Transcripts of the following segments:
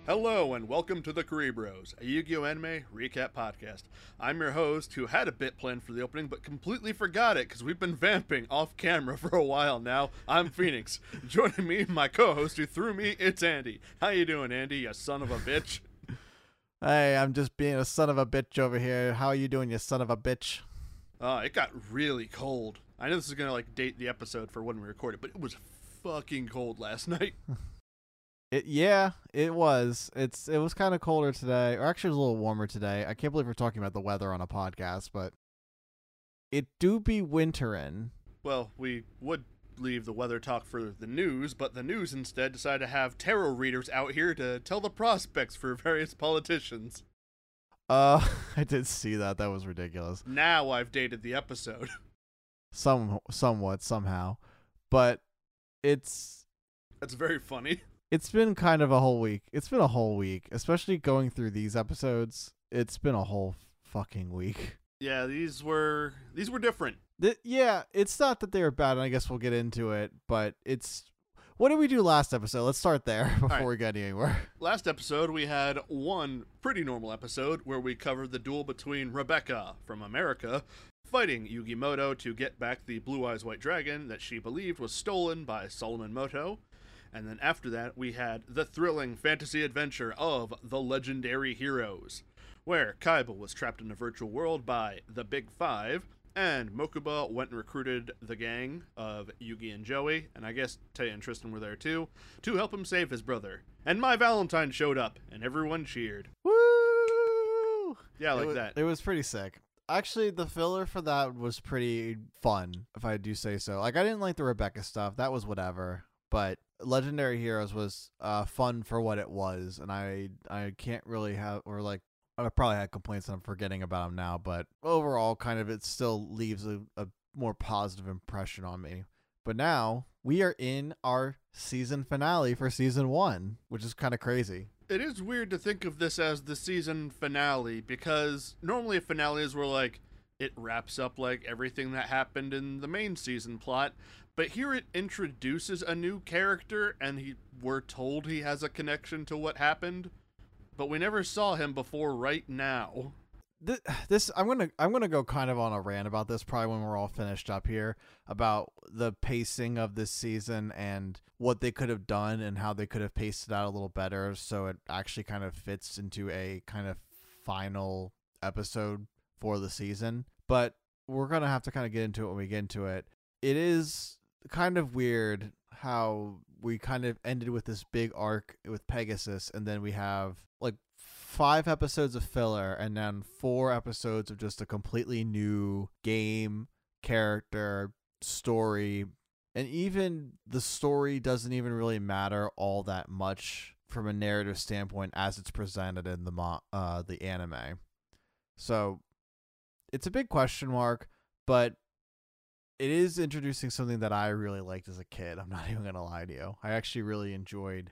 Hello and welcome to the Cerebros, a Yu-Gi-Oh! Anime recap podcast. I'm your host, who had a bit planned for the opening, but completely forgot it because we've been vamping off camera for a while now. I'm Phoenix. Joining me, my co-host who threw me, it's Andy. How you doing, Andy, you son of a bitch? Hey, I'm just being a son of a bitch over here. How are you doing, you son of a bitch? It got really cold. I know this is gonna date the episode for when we recorded, but it was fucking cold last night. It was. It was kind of colder today, or actually it was a little warmer today. I can't believe we're talking about the weather on a podcast, but it do be wintering. Well, we would leave the weather talk for the news, but the news instead decided to have tarot readers out here to tell the prospects for various politicians. I did see that. That was ridiculous. Now I've dated the episode. Somewhat, somehow, but That's very funny. it's been kind of a whole week. It's been a whole week, especially going through these episodes. It's been a whole fucking week. Yeah, these were different. It's not that they were bad, and I guess we'll get into it, but it's... What did we do last episode? Let's start there before we get anywhere. Last episode, we had one pretty normal episode where we covered the duel between Rebecca from America fighting Yugi Moto to get back the Blue Eyes White Dragon that she believed was stolen by Solomon Moto. And then after that, we had the thrilling fantasy adventure of the Legendary Heroes, where Kaiba was trapped in a virtual world by the Big Five, and Mokuba went and recruited the gang of Yugi and Joey, and I guess Taya and Tristan were there too, to help him save his brother. And My Valentine showed up, and everyone cheered. Woo! Yeah, like that. It was pretty sick. Actually, the filler for that was pretty fun, if I do say so. Like, I didn't like the Rebecca stuff. That was whatever. But Legendary Heroes was fun for what it was, and I can't really have, or like, I probably had complaints and I'm forgetting about them now, but overall, kind of, it still leaves a more positive impression on me. But now, we are in our season finale for season 1, which is kind of crazy. It is weird to think of this as the season finale, because normally a finale is where, it wraps up, everything that happened in the main season plot, but here it introduces a new character, and we're told he has a connection to what happened, but we never saw him before right now. This I'm gonna go kind of on a rant about this probably when we're all finished up here about the pacing of this season and what they could have done and how they could have paced it out a little better so it actually kind of fits into a kind of final episode for the season. But we're gonna have to kind of get into it when we get into it. It is kind of weird how we kind of ended with this big arc with Pegasus, and then we have 5 episodes of filler and then 4 episodes of just a completely new game, character, story, and even the story doesn't even really matter all that much from a narrative standpoint as it's presented in the anime. So it's a big question mark, but it is introducing something that I really liked as a kid. I'm not even going to lie to you. I actually really enjoyed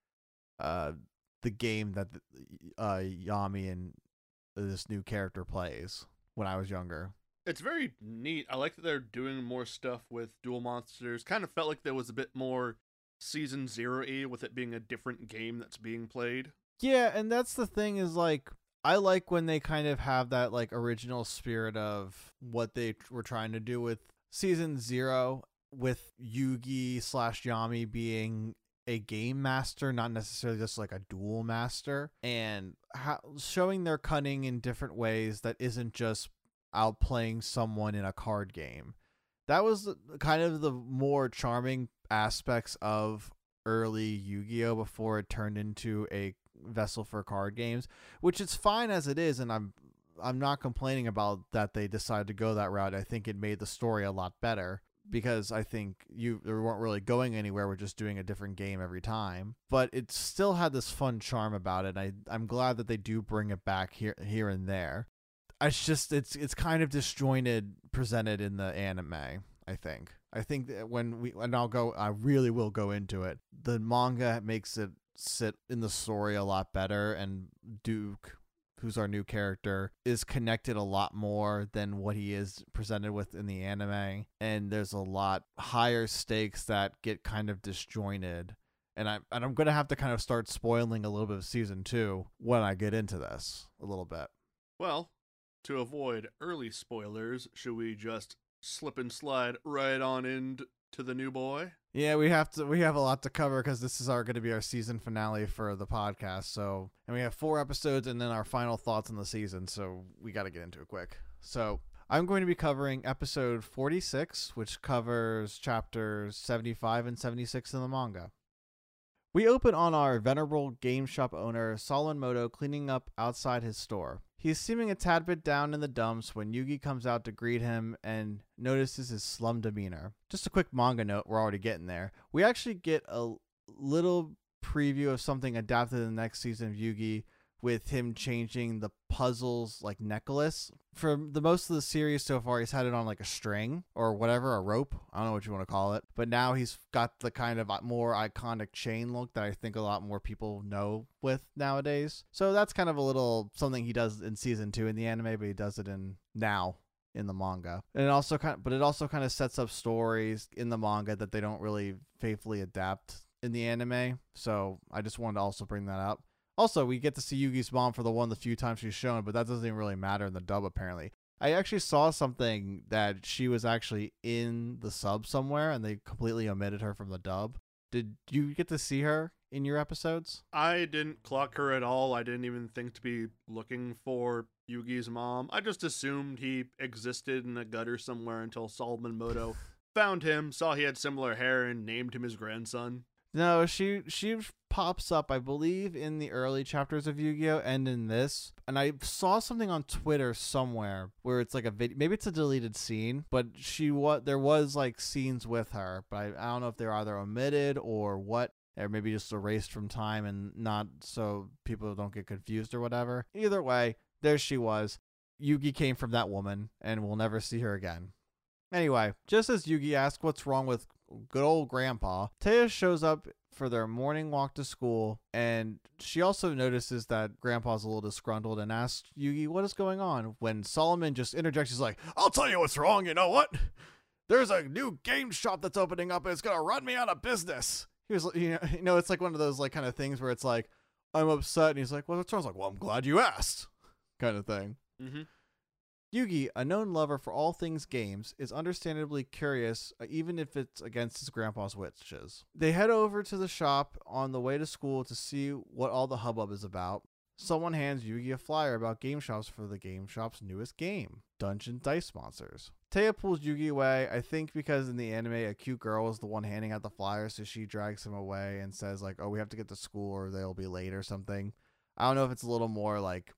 the game that Yami and this new character plays when I was younger. It's very neat. I like that they're doing more stuff with Duel Monsters. Kind of felt like there was a bit more Season 0-y with it being a different game that's being played. Yeah, and that's the thing is, I like when they kind of have that, original spirit of what they were trying to do with Season 0, with Yugi/Yami being a game master, not necessarily just a duel master, and showing their cunning in different ways that isn't just outplaying someone in a card game. That was kind of the more charming aspects of early Yu-Gi-Oh! Before it turned into a vessel for card games, which is fine as it is, and I'm not complaining about that they decided to go that route. I think it made the story a lot better, because I think they weren't really going anywhere. We're just doing a different game every time. But it still had this fun charm about it. I'm glad that they do bring it back here and there. It's just it's kind of disjointed presented in the anime, I think. I think that I really will go into it. The manga makes it sit in the story a lot better, and Duke, who's our new character, is connected a lot more than what he is presented with in the anime. And there's a lot higher stakes that get kind of disjointed And I'm going to have to kind of start spoiling a little bit of season 2 when I get into this a little bit. Well, to avoid early spoilers, should we just slip and slide right on into the new boy? Yeah, we have a lot to cover because this is going to be our season finale for the podcast. So, and we have 4 episodes and then our final thoughts on the season. So we got to get into it quick. So I'm going to be covering episode 46, which covers chapters 75 and 76 in the manga. We open on our venerable game shop owner, Solomon Moto, cleaning up outside his store. He's seeming a tad bit down in the dumps when Yugi comes out to greet him and notices his slum demeanor. Just a quick manga note, we're already getting there. We actually get a little preview of something adapted in the next season of Yugi, with him changing the puzzle's like necklace. For the most of the series so far, he's had it on like a string or whatever, a rope. I don't know what you want to call it. But now he's got the kind of more iconic chain look that I think a lot more people know with nowadays. So that's kind of a little something he does in season 2 in the anime, but he does it in the manga. And it also kind of sets up stories in the manga that they don't really faithfully adapt in the anime. So I just wanted to also bring that up. Also, we get to see Yugi's mom for the few times she's shown, but that doesn't even really matter in the dub, apparently. I actually saw something that she was actually in the sub somewhere, and they completely omitted her from the dub. Did you get to see her in your episodes? I didn't clock her at all. I didn't even think to be looking for Yugi's mom. I just assumed he existed in a gutter somewhere until Solomon Moto found him, saw he had similar hair, and named him his grandson. No, she pops up, I believe, in the early chapters of Yu-Gi-Oh! And in this. And I saw something on Twitter somewhere where it's like a video. Maybe it's a deleted scene, but there was like scenes with her. But I don't know if they're either omitted or what. Or maybe just erased from time and not so people don't get confused or whatever. Either way, there she was. Yugi came from that woman, and we'll never see her again. Anyway, just as Yugi asks what's wrong with good old Grandpa, Taya shows up for their morning walk to school, and she also notices that Grandpa's a little disgruntled and asks Yugi what is going on, when Solomon just interjects. He's like, "I'll tell you what's wrong, you know what? There's a new game shop that's opening up and it's gonna run me out of business." He was, it's like one of those like kind of things where it's like, I'm upset, and he's like, "Well, what's wrong?" I was like, "Well, I'm glad you asked," kind of thing. Mm-hmm. Yugi, a known lover for all things games, is understandably curious, even if it's against his grandpa's wishes. They head over to the shop on the way to school to see what all the hubbub is about. Someone hands Yugi a flyer about game shops for the game shop's newest game, Dungeon Dice Monsters. Taya pulls Yugi away, I think because in the anime, a cute girl is the one handing out the flyer, so she drags him away and says like, "Oh, we have to get to school or they'll be late," or something. I don't know if it's a little more like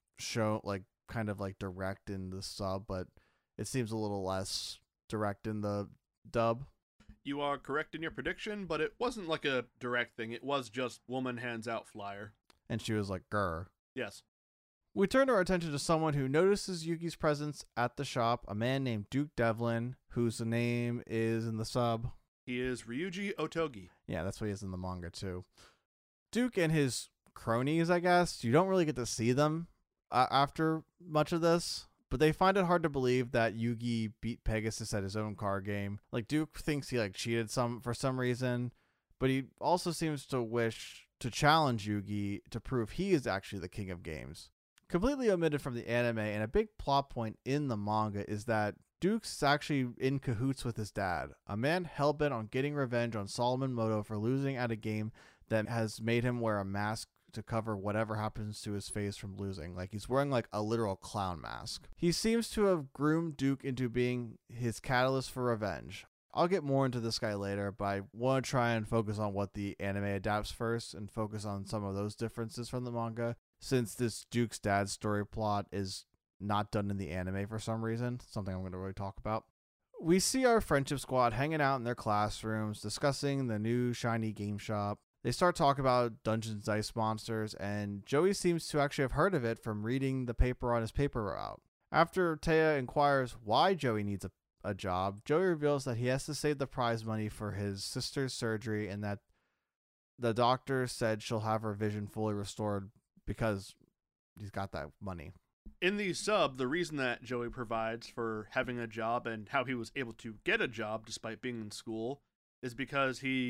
kind of like direct in the sub, but it seems a little less direct in the dub. You are correct in your prediction, but it wasn't like a direct thing. It was just woman hands out flyer. And she was like, "Grr." Yes. We turn our attention to someone who notices Yugi's presence at the shop, a man named Duke Devlin, whose name is in the sub. He is Ryuji Otogi. Yeah, that's what he is in the manga too. Duke and his cronies, I guess, you don't really get to see them after much of this, but they find it hard to believe that Yugi beat Pegasus at his own card game. Like, Duke thinks he like cheated for some reason, but he also seems to wish to challenge Yugi to prove he is actually the king of games. Completely omitted from the anime, and a big plot point in the manga is that Duke's actually in cahoots with his dad, a man hellbent on getting revenge on Solomon Moto for losing at a game that has made him wear a mask to cover whatever happens to his face from losing. Like, he's wearing like a literal clown mask. He seems to have groomed Duke into being his catalyst for revenge. I'll get more into this guy later, but I want to try and focus on what the anime adapts first and focus on some of those differences from the manga, since this Duke's dad story plot is not done in the anime for some reason, something I'm going to really talk about. We see our friendship squad hanging out in their classrooms, discussing the new shiny game shop. They start talking about Dungeons Dice Monsters, and Joey seems to actually have heard of it from reading the paper on his paper route. After Taya inquires why Joey needs a job, Joey reveals that he has to save the prize money for his sister's surgery and that the doctor said she'll have her vision fully restored because he's got that money. In the sub, the reason that Joey provides for having a job and how he was able to get a job despite being in school is because he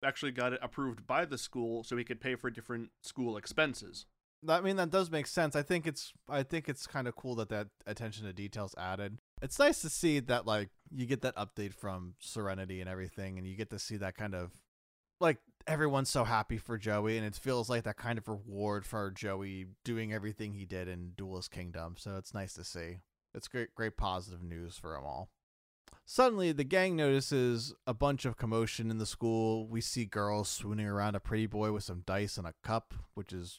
actually got it approved by the school so he could pay for different school expenses. I mean, that does make sense. I think it's kind of cool that attention to details added. It's nice to see that, like, you get that update from Serenity and everything, and you get to see that kind of, like, everyone's so happy for Joey, and it feels like that kind of reward for Joey doing everything he did in Duelist Kingdom. So it's nice to see. It's great positive news for them all. Suddenly, the gang notices a bunch of commotion in the school. We see girls swooning around a pretty boy with some dice and a cup, which is,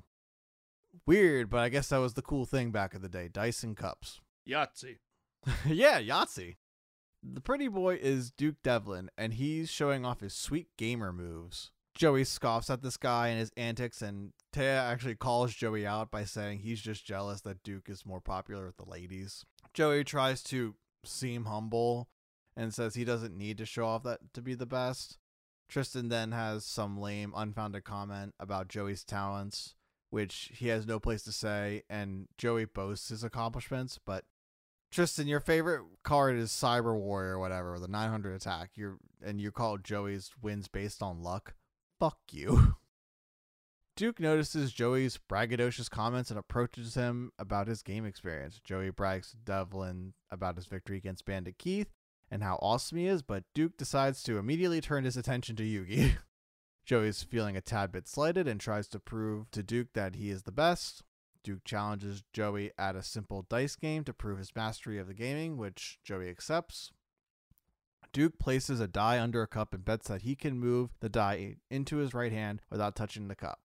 weird, but I guess that was the cool thing back in the day. Dice and cups. Yahtzee. Yeah, Yahtzee. The pretty boy is Duke Devlin, and he's showing off his sweet gamer moves. Joey scoffs at this guy and his antics, and Taya actually calls Joey out by saying he's just jealous that Duke is more popular with the ladies. Joey tries to seem humble and says he doesn't need to show off that to be the best. Tristan then has some lame, unfounded comment about Joey's talents, which he has no place to say, and Joey boasts his accomplishments, but Tristan, your favorite card is Cyber Warrior or whatever, the 900 attack. You call Joey's wins based on luck. Fuck you. Duke notices Joey's braggadocious comments and approaches him about his game experience. Joey brags to Devlin about his victory against Bandit Keith and how awesome he is, but Duke decides to immediately turn his attention to Yugi. Joey's feeling a tad bit slighted and tries to prove to Duke that he is the best. Duke challenges Joey at a simple dice game to prove his mastery of the gaming, which Joey accepts. Duke places a die under a cup and bets that he can move the die into his right hand without touching the cup.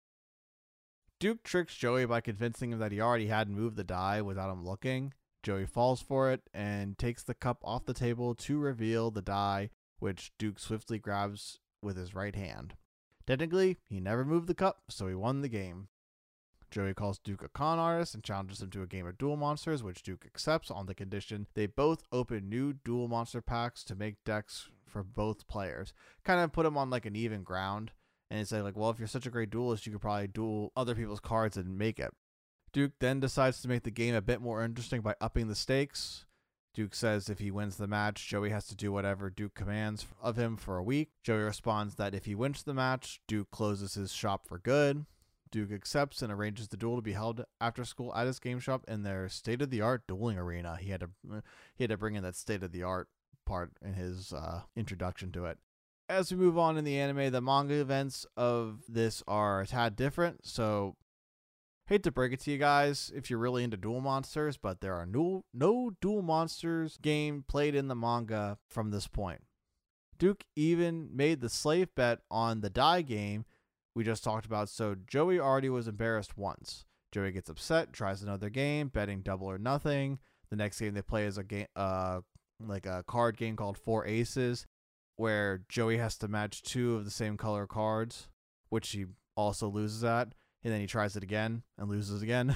Duke tricks Joey by convincing him that he already had moved the die without him looking. Joey falls for it and takes the cup off the table to reveal the die, which Duke swiftly grabs with his right hand. Technically, he never moved the cup, so he won the game. Joey calls Duke a con artist and challenges him to a game of Duel Monsters, which Duke accepts on the condition they both open new Duel Monster packs to make decks for both players. Kind of put him on like an even ground. And say like, well, if you're such a great duelist, you could probably duel other people's cards and make it. Duke then decides to make the game a bit more interesting by upping the stakes. Duke says if he wins the match, Joey has to do whatever Duke commands of him for a week. Joey responds that if he wins the match, Duke closes his shop for good. Duke accepts and arranges the duel to be held after school at his game shop in their state-of-the-art dueling arena. He had to bring in that state-of-the-art part in his introduction to it. As we move on in the anime, the manga events of this are a tad different, so hate to break it to you guys if you're really into Duel Monsters, but there are no Duel Monsters game played in the manga from this point. Duke even made the slave bet on the die game we just talked about, so Joey already was embarrassed once. Joey gets upset, tries another game, betting double or nothing. The next game they play is a game, like a card game called Four Aces, where Joey has to match two of the same color cards, which he also loses at, and then he tries it again and loses again.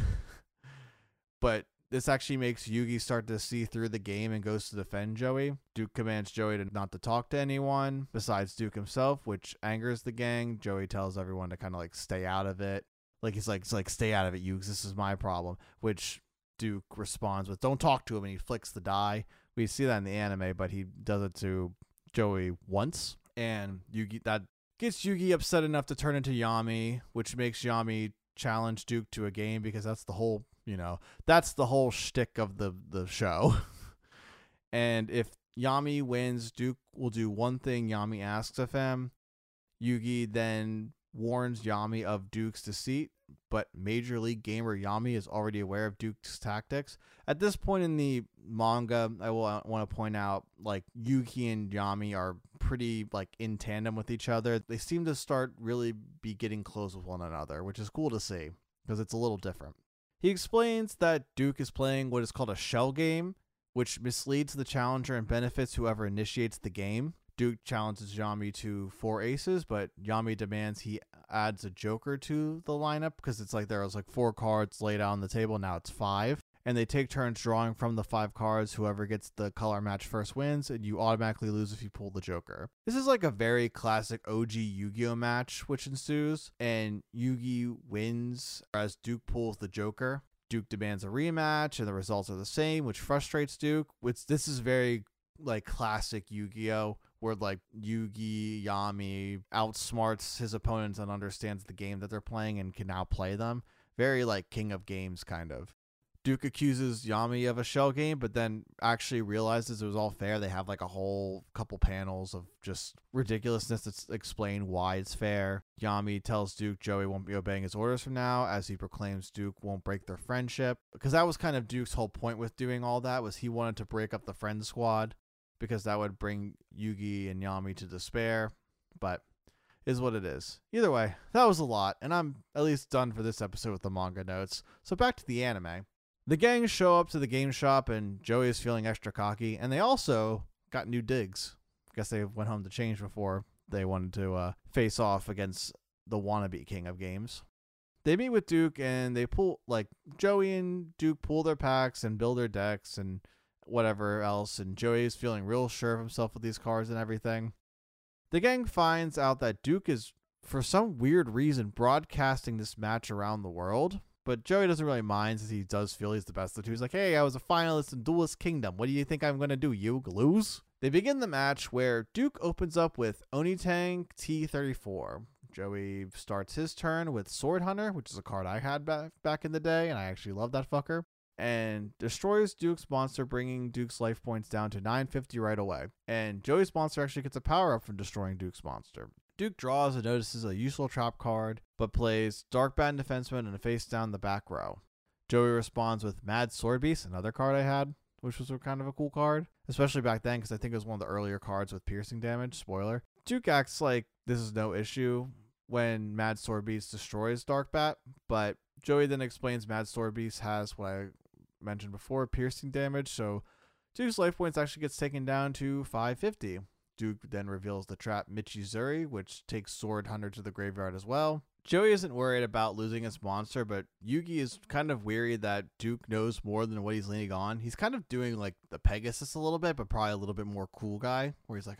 But this actually makes Yugi start to see through the game and goes to defend Joey. Duke commands Joey not to talk to anyone besides Duke himself, which angers the gang. Joey tells everyone to kind of like stay out of it. He's like, stay out of it, Yugs, this is my problem, which Duke responds with, don't talk to him, and he flicks the die. We see that in the anime, but he does it to Joey once, and Yugi, that gets Yugi upset enough to turn into Yami, which makes Yami challenge Duke to a game because that's the whole, that's the whole shtick of the show. And if Yami wins, Duke will do one thing Yami asks of him. Yugi then warns Yami of Duke's deceit, but Major League Gamer Yami is already aware of Duke's tactics. At this point in the manga, I will want to point out, like, Yugi and Yami are pretty, like, in tandem with each other. They seem to start really be getting close with one another, which is cool to see, because it's a little different. He explains that Duke is playing what is called a shell game, which misleads the challenger and benefits whoever initiates the game. Duke challenges Yami to 4 aces, but Yami demands he adds a joker to the lineup because it's like there was like 4 cards laid out on the table, now it's 5. And they take turns drawing from the 5 cards. Whoever gets the color match first wins, and you automatically lose if you pull the joker. This is like a very classic OG Yu-Gi-Oh match which ensues, and Yugi wins as Duke pulls the joker. Duke demands a rematch, and the results are the same, which frustrates Duke. This is very like classic Yu-Gi-Oh, where like Yugi Yami outsmarts his opponents and understands the game that they're playing and can now play them. Very like King of Games kind of. Duke accuses Yami of a shell game, but then actually realizes it was all fair. They have like a whole couple panels of just ridiculousness that explain why it's fair. Yami tells Duke Joey won't be obeying his orders from now, as he proclaims Duke won't break their friendship. Because that was kind of Duke's whole point with doing all that, was he wanted to break up the friend squad, because that would bring Yugi and Yami to despair. But is what it is. Either way, that was a lot, and I'm at least done for this episode with the manga notes. So back to the anime. The gang show up to the game shop, and Joey is feeling extra cocky, and they also got new digs. I guess they went home to change before they wanted to face off against the wannabe King of Games. They meet with Duke, and they pull, like, Joey and Duke pull their packs and build their decks and whatever else, and Joey is feeling real sure of himself with these cards and everything. The gang finds out that Duke is, for some weird reason, broadcasting this match around the world. But Joey doesn't really mind, since he does feel he's the best of the two. He's like, hey, I was a finalist in Duelist Kingdom. What do you think I'm going to do, you lose? They begin the match where Duke opens up with Onitang T34. Joey starts his turn with Sword Hunter, which is a card I had back in the day, and I actually love that fucker, and destroys Duke's monster, bringing Duke's life points down to 950 right away. And Joey's monster actually gets a power-up from destroying Duke's monster. Duke draws and notices a useful trap card, but plays Dark Bat Defenseman and a face down the back row. Joey responds with Mad Sword Beast, another card I had, which was kind of a cool card, especially back then because I think it was one of the earlier cards with piercing damage, spoiler. Duke acts like this is no issue when Mad Sword Beast destroys Dark Bat, but Joey then explains Mad Sword Beast has what I mentioned before, piercing damage, so Duke's life points actually gets taken down to 550. Duke then reveals the trap Michizuri, which takes Sword Hunter to the graveyard as well. Joey isn't worried about losing his monster, but Yugi is kind of weary that Duke knows more than what he's leaning on. He's kind of doing like the Pegasus a little bit, but probably a little bit more cool guy, where he's like,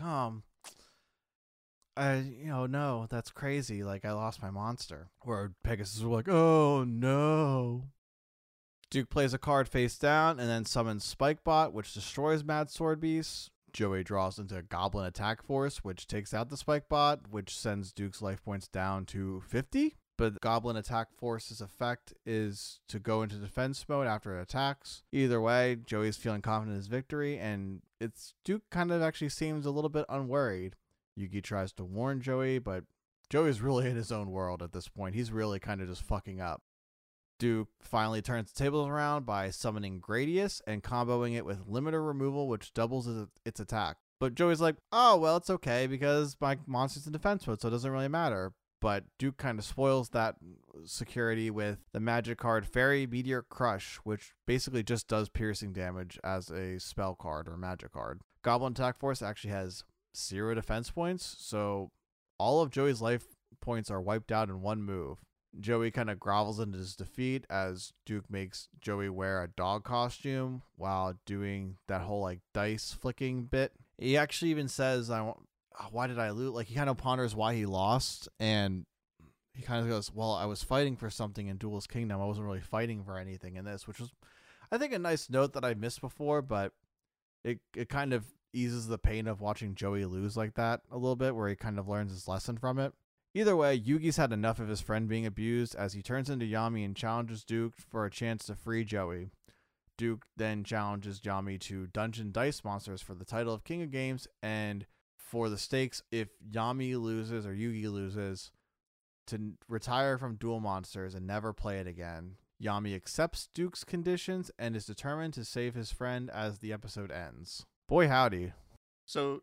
no, that's crazy. Like, I lost my monster. Where Pegasus was like, oh no. Duke plays a card face down and then summons Spikebot, which destroys Mad Sword Beast. Joey draws into Goblin Attack Force, which takes out the Spikebot, which sends Duke's life points down to 50. But Goblin Attack Force's effect is to go into defense mode after it attacks. Either way, Joey's feeling confident in his victory, and Duke kind of actually seems a little bit unworried. Yugi tries to warn Joey, but Joey's really in his own world at this point. He's really kind of just fucking up. Duke finally turns the tables around by summoning Gradius and comboing it with Limiter Removal, which doubles its attack. But Joey's like, oh, well, it's okay because my monster's in defense mode, so it doesn't really matter. But Duke kind of spoils that security with the magic card Fairy Meteor Crush, which basically just does piercing damage as a spell card or magic card. Goblin Attack Force actually has 0 defense points, so all of Joey's life points are wiped out in one move. Joey kind of grovels into his defeat as Duke makes Joey wear a dog costume while doing that whole like dice flicking bit. He actually even says, why did I lose? Like, he kind of ponders why he lost, and he kind of goes, well, I was fighting for something in Duelist Kingdom. I wasn't really fighting for anything in this, which was, I think, a nice note that I missed before, but it kind of eases the pain of watching Joey lose like that a little bit, where he kind of learns his lesson from it. Either way, Yugi's had enough of his friend being abused as he turns into Yami and challenges Duke for a chance to free Joey. Duke then challenges Yami to Dungeon Dice Monsters for the title of King of Games, and for the stakes, if Yami loses or Yugi loses, to retire from Duel Monsters and never play it again. Yami accepts Duke's conditions and is determined to save his friend as the episode ends. Boy howdy. So,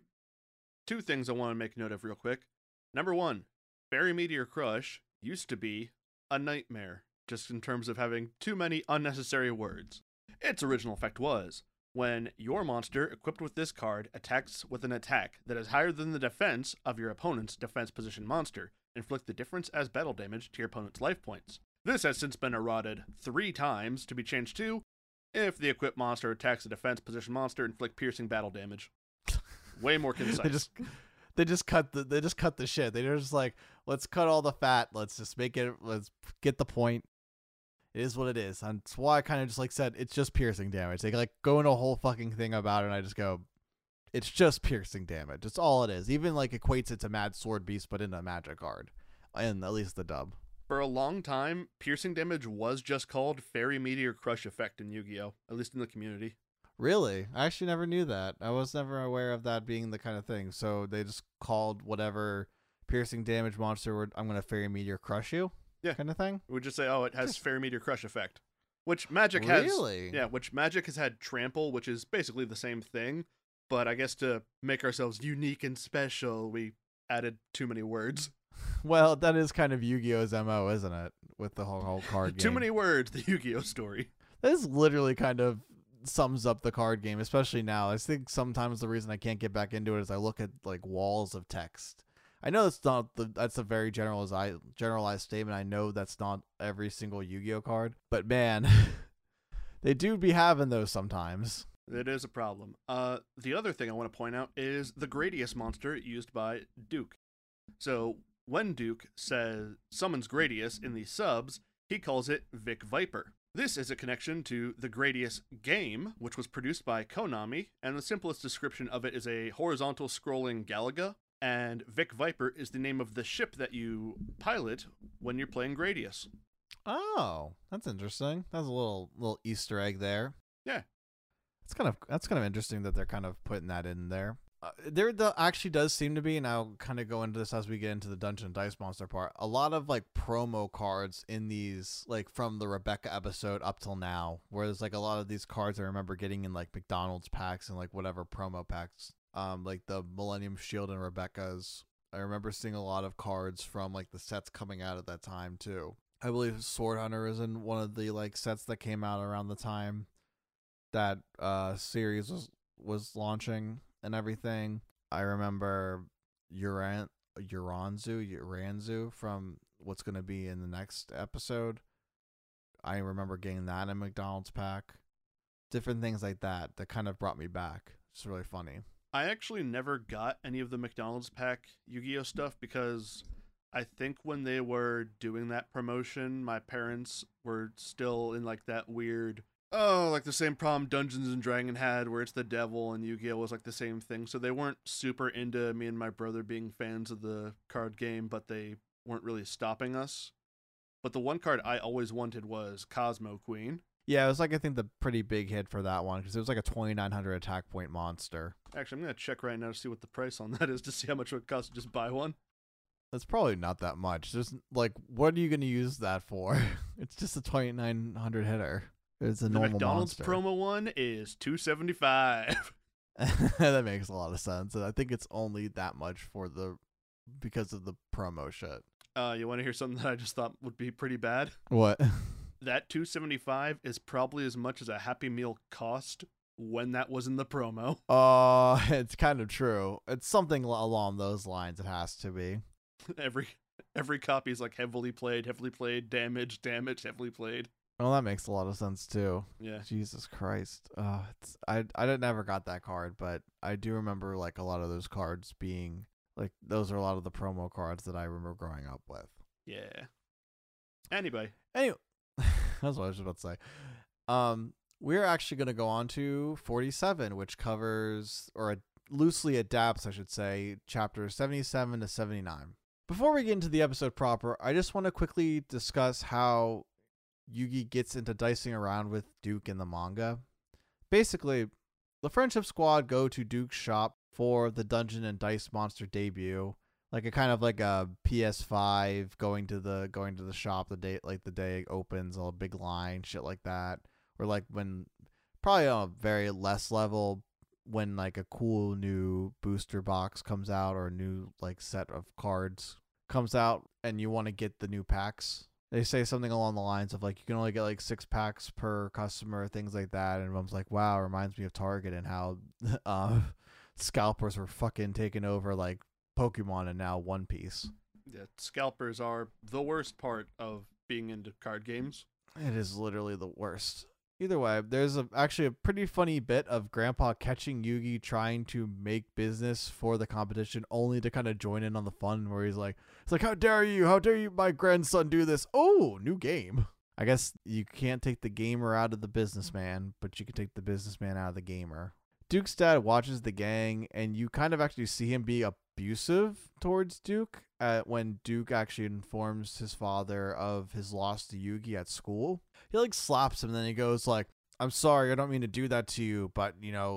2 things I want to make note of real quick. Number 1, Fairy Meteor Crush used to be a nightmare, just in terms of having too many unnecessary words. Its original effect was, when your monster equipped with this card attacks with an attack that is higher than the defense of your opponent's defense position monster, inflict the difference as battle damage to your opponent's life points. This has since been eroded 3 times to be changed to, if the equipped monster attacks a defense position monster, inflict piercing battle damage. Way more concise. They just cut the shit. They're just like, let's cut all the fat. Let's get the point. It is what it is. And that's why I kind of just like said, it's just piercing damage. They like go into a whole fucking thing about it, and I just go, It's just piercing damage. It's all it is. Even like equates it to Mad Sword Beast, but in a magic card, in at least the dub. For a long time, piercing damage was just called Fairy Meteor Crush Effect in Yu-Gi-Oh!, at least in the community. Really? I actually never knew that. I was never aware of that being the kind of thing. So they just called whatever piercing damage monster I'm going to Fairy Meteor Crush you? Yeah. Kind of thing? We would just say, oh, it has Fairy Meteor Crush Effect. Which Magic has. Really? Yeah, which Magic has had Trample, which is basically the same thing. But I guess to make ourselves unique and special, we added too many words. Well, that is kind of Yu-Gi-Oh's MO, isn't it? With the whole card game. Too many words, the Yu-Gi-Oh story. That is literally kind of sums up the card game, especially now. I think sometimes the reason I can't get back into it is I look at like walls of text. I know that's a very generalized statement. I know that's not every single Yu-Gi-Oh card, but man, they do be having those sometimes. It is a problem. The other thing I want to point out is the Gradius monster used by Duke. So when Duke summons Gradius in the subs, he calls it Vic Viper. This is a connection to the Gradius game, which was produced by Konami, and the simplest description of it is a horizontal scrolling Galaga, and Vic Viper is the name of the ship that you pilot when you're playing Gradius. Oh, that's interesting. That's a little Easter egg there. Yeah. That's kind of interesting that they're kind of putting that in there. There actually does seem to be, and I'll kind of go into this as we get into the Dungeon and Dice Monster part, a lot of like promo cards in these, like from the Rebecca episode up till now, where there's like a lot of these cards I remember getting in like McDonald's packs and like whatever promo packs, like the Millennium Shield and Rebecca's. I remember seeing a lot of cards from like the sets coming out at that time too. I believe Sword Hunter is in one of the like sets that came out around the time that series was launching and everything. I remember Uranzu from what's going to be in the next episode. I remember getting that in a McDonald's pack. Different things like that kind of brought me back. It's really funny. I actually never got any of the McDonald's pack Yu-Gi-Oh stuff because I think when they were doing that promotion, my parents were still in like that weird, like the same problem Dungeons and Dragons had where it's the devil, and Yu-Gi-Oh was like the same thing. So they weren't super into me and my brother being fans of the card game, but they weren't really stopping us. But the one card I always wanted was Cosmo Queen. Yeah, it was like, I think the pretty big hit for that one because it was like a 2,900 attack point monster. Actually, I'm going to check right now to see what the price on that is to see how much it would cost to just buy one. That's probably not that much. Just like, what are you going to use that for? It's just a 2,900 hitter. It's a normal McDonald's monster. promo one is $275. That makes a lot of sense. And I think it's only that much because of the promo shit. You want to hear something that I just thought would be pretty bad? What? That $275 is probably as much as a Happy Meal cost when that was in the promo. It's kind of true. It's something along those lines. It has to be. Every copy is like heavily played, damaged, heavily played. Well, that makes a lot of sense too. Yeah. Jesus Christ. I never got that card, but I do remember like a lot of those cards being like, those are a lot of the promo cards that I remember growing up with. Yeah. Anyway, that's what I was about to say. We're actually going to go on to 47, which covers, or loosely adapts, I should say, chapters 77 to 79. Before we get into the episode proper, I just want to quickly discuss how Yugi gets into dicing around with Duke in the manga. Basically, the Friendship Squad go to Duke's shop for the Dungeon and Dice Monster debut, like a kind of like a PS5 going to the shop the day it opens, a big line, shit like that. Or like when, probably on a very less level, when like a cool new booster box comes out or a new like set of cards comes out and you want to get the new packs. They say something along the lines of like, you can only get like 6 packs per customer, things like that. And everyone's like, wow, it reminds me of Target and how scalpers were fucking taking over like Pokemon and now One Piece. Yeah, scalpers are the worst part of being into card games. It is literally the worst. Either way, there's actually a pretty funny bit of Grandpa catching Yugi trying to make business for the competition, only to kind of join in on the fun where he's like, how dare you, my grandson do this? Oh, new game. I guess you can't take the gamer out of the businessman, but you can take the businessman out of the gamer. Duke's dad watches the gang, and you kind of actually see him be abusive towards Duke when Duke actually informs his father of his loss to Yugi at school. He like slaps him, and then he goes like, "I'm sorry, I don't mean to do that to you, but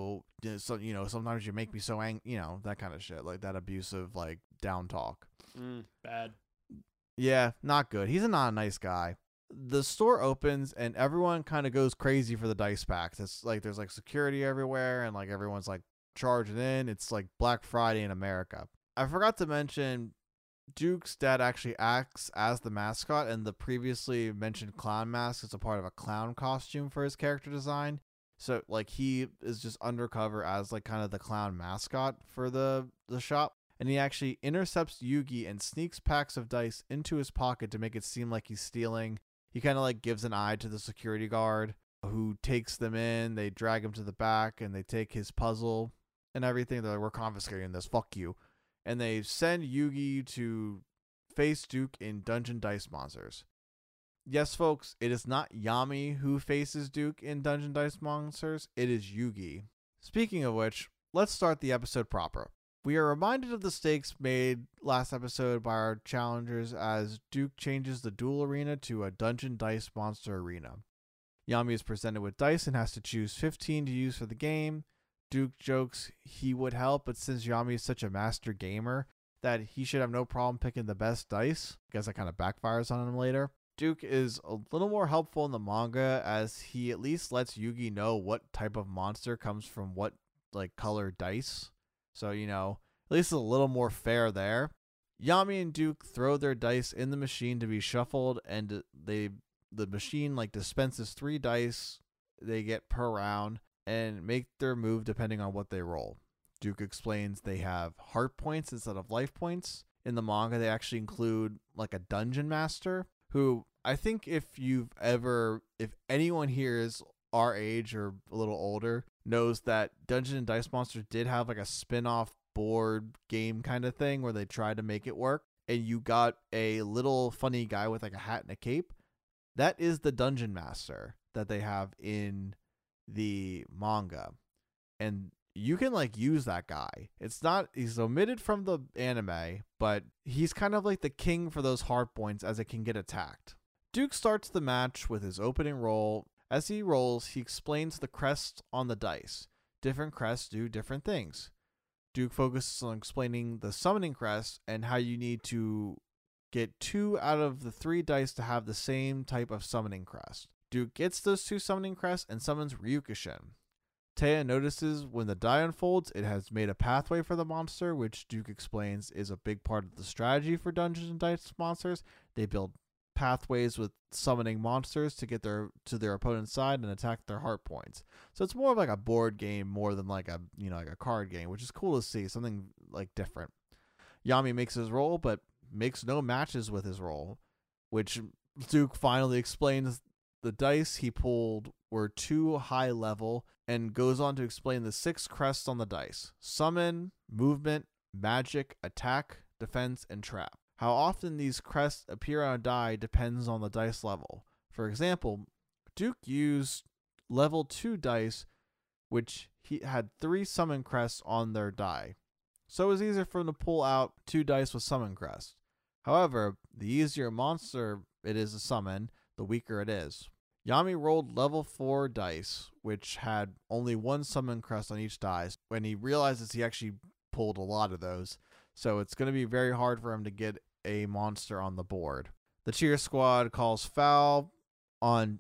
sometimes you make me so angry," that kind of shit, like that abusive, like down talk. Bad. Yeah, not good. He's not a nice guy. The store opens and everyone kind of goes crazy for the dice packs. It's like there's like security everywhere and like everyone's like charging in. It's like Black Friday in America. I forgot to mention Duke's dad actually acts as the mascot, and the previously mentioned clown mask is a part of a clown costume for his character design. So like he is just undercover as like kind of the clown mascot for the shop. And he actually intercepts Yugi and sneaks packs of dice into his pocket to make it seem like he's stealing. He kind of like gives an eye to the security guard who takes them in. They drag him to the back and they take his puzzle and everything. They're like, "We're confiscating this. Fuck you." And they send Yugi to face Duke in Dungeon Dice Monsters. Yes, folks, it is not Yami who faces Duke in Dungeon Dice Monsters. It is Yugi. Speaking of which, let's start the episode proper. We are reminded of the stakes made last episode by our challengers as Duke changes the duel arena to a Dungeon Dice Monster arena. Yami is presented with dice and has to choose 15 to use for the game. Duke jokes he would help, but since Yami is such a master gamer that he should have no problem picking the best dice. I guess that kind of backfires on him later. Duke is a little more helpful in the manga as he at least lets Yugi know what type of monster comes from what like colored dice. So, at least it's a little more fair there. Yami and Duke throw their dice in the machine to be shuffled, and the machine like dispenses 3 dice they get per round and make their move depending on what they roll. Duke explains they have heart points instead of life points. In the manga, they actually include like a dungeon master who I think if anyone here is our age or a little older knows that Dungeon and Dice Monsters did have like a spin-off board game kind of thing where they tried to make it work, and you got a little funny guy with like a hat and a cape. That is the Dungeon Master that they have in the manga, and you can like use that guy. He's omitted from the anime, but he's kind of like the king for those heart points as it can get attacked. Duke starts the match with his opening roll. As he rolls, he explains the crests on the dice. Different crests do different things. Duke focuses on explaining the summoning crest and how you need to get 2 out of the 3 dice to have the same type of summoning crest. Duke gets those 2 summoning crests and summons Ryukushin. Taya notices when the die unfolds, it has made a pathway for the monster, which Duke explains is a big part of the strategy for Dungeons and Dice Monsters. They build pathways with summoning monsters to get to their opponent's side and attack their heart points. So it's more of like a board game more than like a card game, which is cool to see, something like different. Yami makes his roll but makes no matches with his roll, which Duke finally explains the dice he pulled were too high level and goes on to explain the 6 crests on the dice: summon, movement, magic, attack, defense, and trap. How often these crests appear on a die depends on the dice level. For example, Duke used level 2 dice, which he had 3 summon crests on their die. So it was easier for him to pull out 2 dice with summon crests. However, the easier monster it is to summon, the weaker it is. Yami rolled level 4 dice, which had only 1 summon crest on each die. When he realizes he actually pulled a lot of those, so it's going to be very hard for him to get a monster on the board. The cheer squad calls foul on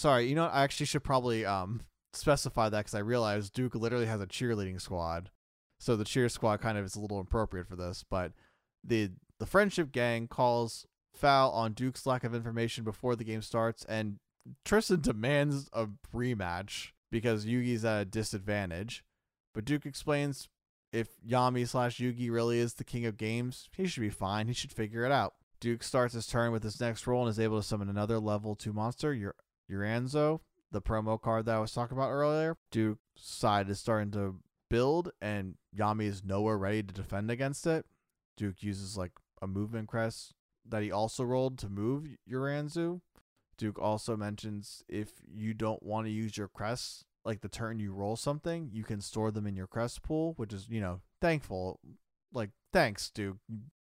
I actually should probably specify that because I realized Duke literally has a cheerleading squad, so the cheer squad kind of is a little appropriate for this. But the friendship gang calls foul on Duke's lack of information before the game starts, and Tristan demands a rematch because Yugi's at a disadvantage. But Duke explains if Yami/Yugi really is the king of games, he should be fine. He should figure it out. Duke starts his turn with his next roll and is able to summon another level 2 monster, Uranzo, the promo card that I was talking about earlier. Duke's side is starting to build, and Yami is nowhere ready to defend against it. Duke uses like a movement crest that he also rolled to move Uranzo. Duke also mentions if you don't want to use your crests, like the turn you roll something, you can store them in your crest pool, which is, thankful. Like, thanks, Duke.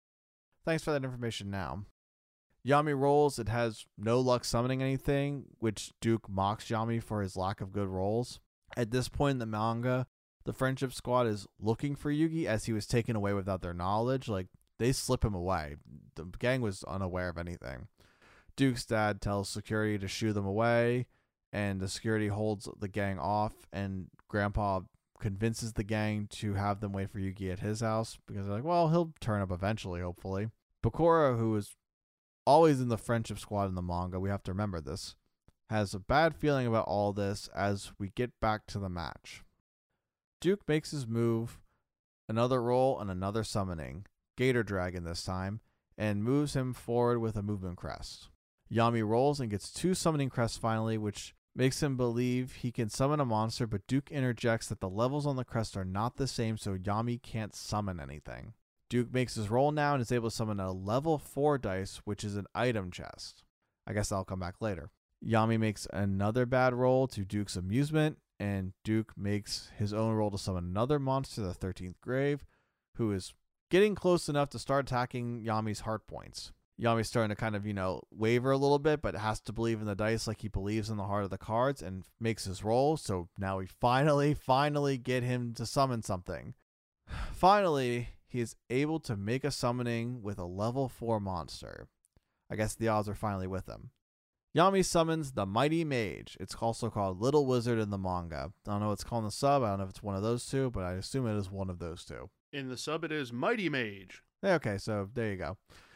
Thanks for that information now. Yami rolls. It has no luck summoning anything, which Duke mocks Yami for his lack of good rolls. At this point in the manga, the Friendship Squad is looking for Yugi as he was taken away without their knowledge. Like, they slip him away. The gang was unaware of anything. Duke's dad tells security to shoo them away, and the security holds the gang off, and Grandpa convinces the gang to have them wait for Yugi at his house because they're like, well, he'll turn up eventually, hopefully. Bakura, who is always in the Friendship Squad in the manga, we have to remember this, has a bad feeling about all this as we get back to the match. Duke makes his move, another roll and another summoning, Gator Dragon this time, and moves him forward with a movement crest. Yami rolls and gets 2 summoning crests finally, which makes him believe he can summon a monster, but Duke interjects that the levels on the crest are not the same, so Yami can't summon anything. Duke makes his roll now and is able to summon a level 4 dice, which is an item chest. I guess I'll come back later. Yami makes another bad roll to Duke's amusement, and Duke makes his own roll to summon another monster, the 13th Grave, who is getting close enough to start attacking Yami's heart points. Yami's starting to kind of, waver a little bit, but has to believe in the dice like he believes in the heart of the cards and makes his roll. So now we finally get him to summon something. Finally, he is able to make a summoning with a level 4 monster. I guess the odds are finally with him. Yami summons the Mighty Mage. It's also called Little Wizard in the manga. I don't know what it's called in the sub. I don't know if it's one of those two, but I assume it is one of those two. In the sub, it is Mighty Mage. Okay, so there you go.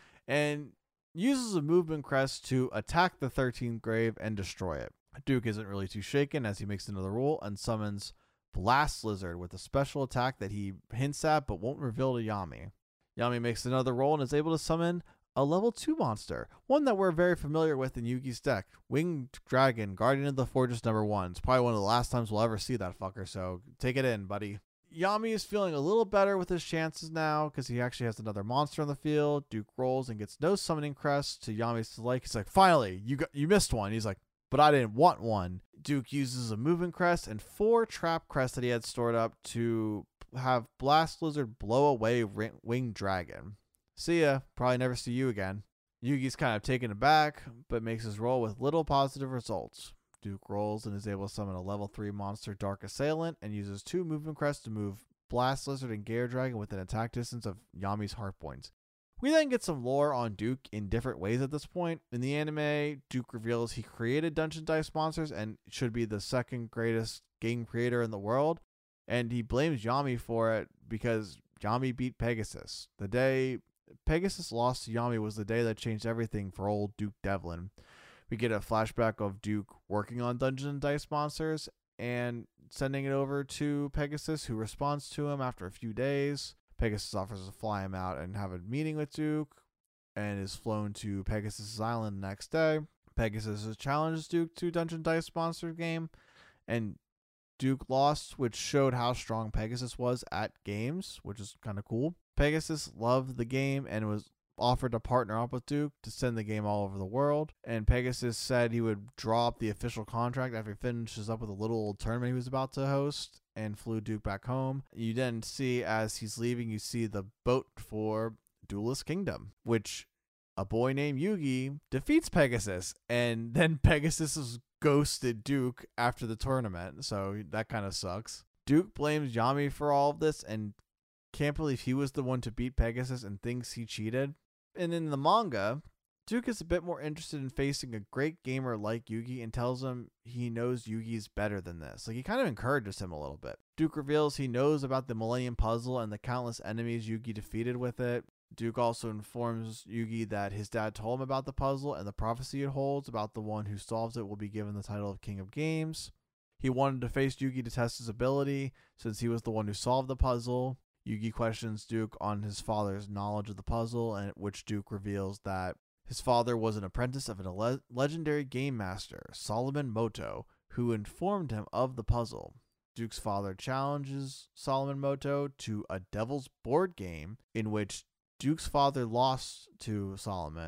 And uses a movement crest to attack the 13th Grave and destroy it. Duke isn't really too shaken as he makes another roll and summons Blast Lizard with a special attack that he hints at but won't reveal to Yami. Yami makes another roll and is able to summon a level 2 monster, one that we're very familiar with in Yugi's deck, Winged Dragon, Guardian of the Fortress #1. It's probably one of the last times we'll ever see that fucker, so take it in, buddy. Yami is feeling a little better with his chances now because he actually has another monster on the field. Duke rolls and gets no summoning crest to Yami's delight. He's like, finally, you missed one. He's like, but I didn't want one. Duke uses a movement crest and 4 trap crests that he had stored up to have Blast Lizard blow away Winged Dragon. See ya. Probably never see you again. Yugi's kind of taken aback, but makes his roll with little positive results. Duke rolls and is able to summon a level 3 monster, Dark Assailant, and uses 2 movement crests to move Blast Lizard and Gator Dragon within attack distance of Yami's heart points. We then get some lore on Duke in different ways at this point. In the anime, Duke reveals he created Dungeon Dice monsters and should be the second greatest game creator in the world, and he blames Yami for it because Yami beat Pegasus. The day Pegasus lost to Yami was the day that changed everything for old Duke Devlin. We get a flashback of Duke working on Dungeon Dice monsters and sending it over to Pegasus, who responds to him after a few days. Pegasus offers to fly him out and have a meeting with Duke and is flown to Pegasus' island the next day. Pegasus challenges Duke to Dungeon Dice monster game, and Duke lost, which showed how strong Pegasus was at games, which is kind of cool. Pegasus loved the game and was offered to partner up with Duke to send the game all over the world, and Pegasus said he would draw up the official contract after he finishes up with a little old tournament he was about to host, and flew Duke back home. You then see, as he's leaving, you see the boat for Duelist Kingdom, which a boy named Yugi defeats Pegasus, and then Pegasus is ghosted Duke after the tournament, so that kind of sucks. Duke blames Yami for all of this and can't believe he was the one to beat Pegasus and thinks he cheated. And in the manga, Duke is a bit more interested in facing a great gamer like Yugi and tells him he knows Yugi's better than this. Like, he kind of encourages him a little bit. Duke reveals he knows about the Millennium Puzzle and the countless enemies Yugi defeated with it. Duke also informs Yugi that his dad told him about the puzzle and the prophecy it holds about the one who solves it will be given the title of King of Games. He wanted to face Yugi to test his ability since he was the one who solved the puzzle. Yugi questions Duke on his father's knowledge of the puzzle, and which Duke reveals that his father was an apprentice of a legendary game master, Solomon Moto, who informed him of the puzzle. Duke's father challenges Solomon Moto to a Devil's Board game in which Duke's father lost to Solomon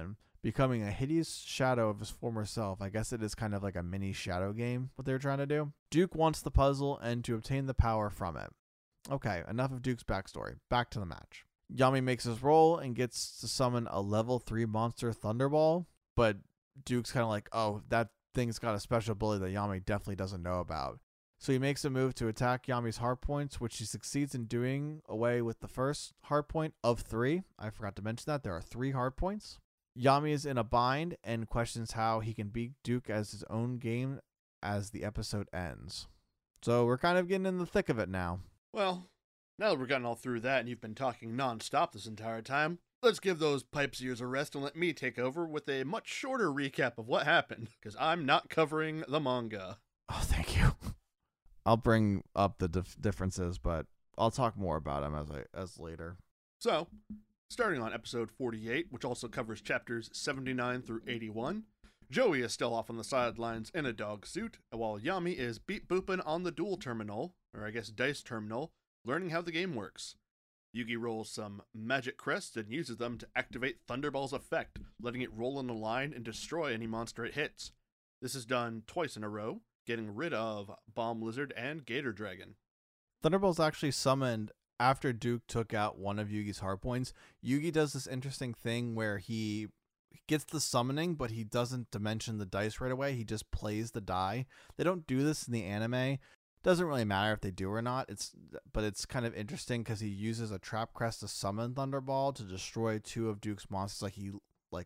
becoming a hideous shadow of his former self. I guess it is kind of like a mini shadow game, what they're trying to do. Duke wants the puzzle and to obtain the power from it. Okay, enough of Duke's backstory. Back to the match. Yami makes his roll and gets to summon a level 3 monster Thunderball, but Duke's kind of like, oh, that thing's got a special ability that Yami definitely doesn't know about. So he makes a move to attack Yami's hard points, which he succeeds in doing away with the first hard point of 3. I forgot to mention that. There are 3 hard points. Yami is in a bind and questions how he can beat Duke as his own game as the episode ends. So we're kind of getting in the thick of it now. Well, now that we're gotten all through that and you've been talking non-stop this entire time, let's give those pipes ears a rest and let me take over with a much shorter recap of what happened, because I'm not covering the manga. Oh, thank you. I'll bring up the differences, but I'll talk more about them as later. So, starting on episode 48, which also covers chapters 79 through 81, Joey is still off on the sidelines in a dog suit, while Yami is beat-booping on the duel terminal, or I guess dice terminal, learning how the game works. Yugi rolls some magic crests and uses them to activate Thunderball's effect, letting it roll in a line and destroy any monster it hits. This is done twice in a row, getting rid of Bomb Lizard and Gator Dragon. Thunderball's actually summoned after Duke took out one of Yugi's hard points. Yugi does this interesting thing where he gets the summoning, but he doesn't dimension the dice right away. He just plays the die. They don't do this in the anime. Doesn't really matter if they do or not. But it's kind of interesting because he uses a trap crest to summon Thunderball to destroy 2 of Duke's monsters. Like he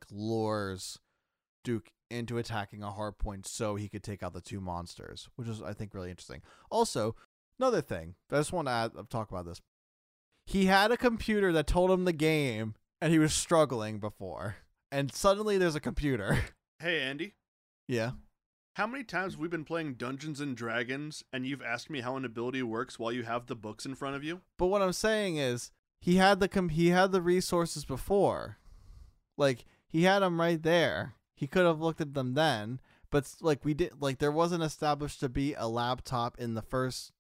lures Duke into attacking a hard point so he could take out the 2 monsters, which is, I think, really interesting. Also, another thing, I just want to talk about this. He had a computer that told him the game, and he was struggling before. And suddenly there's a computer. Hey, Andy. Yeah? How many times have we been playing Dungeons & Dragons, and you've asked me how an ability works while you have the books in front of you? But what I'm saying is, he had the resources before. Like, he had them right there. He could have looked at them then, but there wasn't established to be a laptop in the first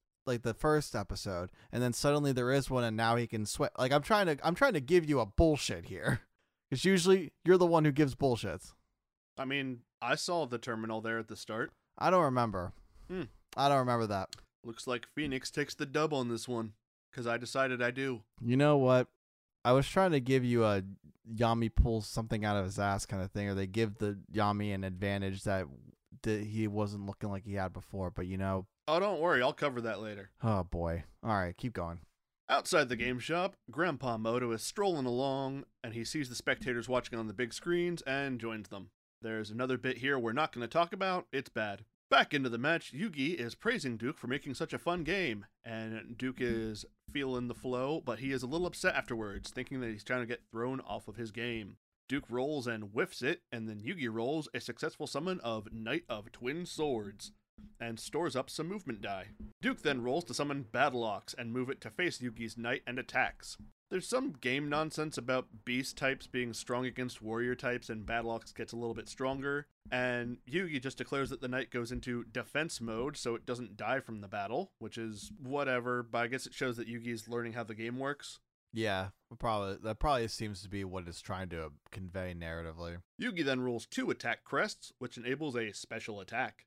episode, and then suddenly there is one, and now he can sweat. Like, I'm trying to give you a bullshit here, because usually you're the one who gives bullshits. I mean, I saw the terminal there at the start. I don't remember. I don't remember that. Looks like Phoenix takes the dub on this one, because I decided I do. You know what? I was trying to give you a Yami pulls something out of his ass kind of thing, or they give the Yami an advantage that he wasn't looking like he had before, but you know. Oh, don't worry, I'll cover that later. Oh boy. All right, keep going. Outside the game shop, Grandpa Moto is strolling along, and he sees the spectators watching on the big screens and joins them. There's another bit here we're not going to talk about, it's bad. Back into the match, Yugi is praising Duke for making such a fun game, and Duke is feeling the flow, but he is a little upset afterwards, thinking that he's trying to get thrown off of his game. Duke rolls and whiffs it, and then Yugi rolls a successful summon of Knight of Twin Swords, and stores up some movement die. Duke then rolls to summon Battle Ox and move it to face Yugi's Knight and attacks. There's some game nonsense about beast types being strong against warrior types, and Battle Ox gets a little bit stronger, and Yugi just declares that the Knight goes into defense mode so it doesn't die from the battle, which is whatever, but I guess it shows that Yugi's learning how the game works. Yeah, that probably seems to be what it's trying to convey narratively. Yugi then rolls 2 attack crests, which enables a special attack.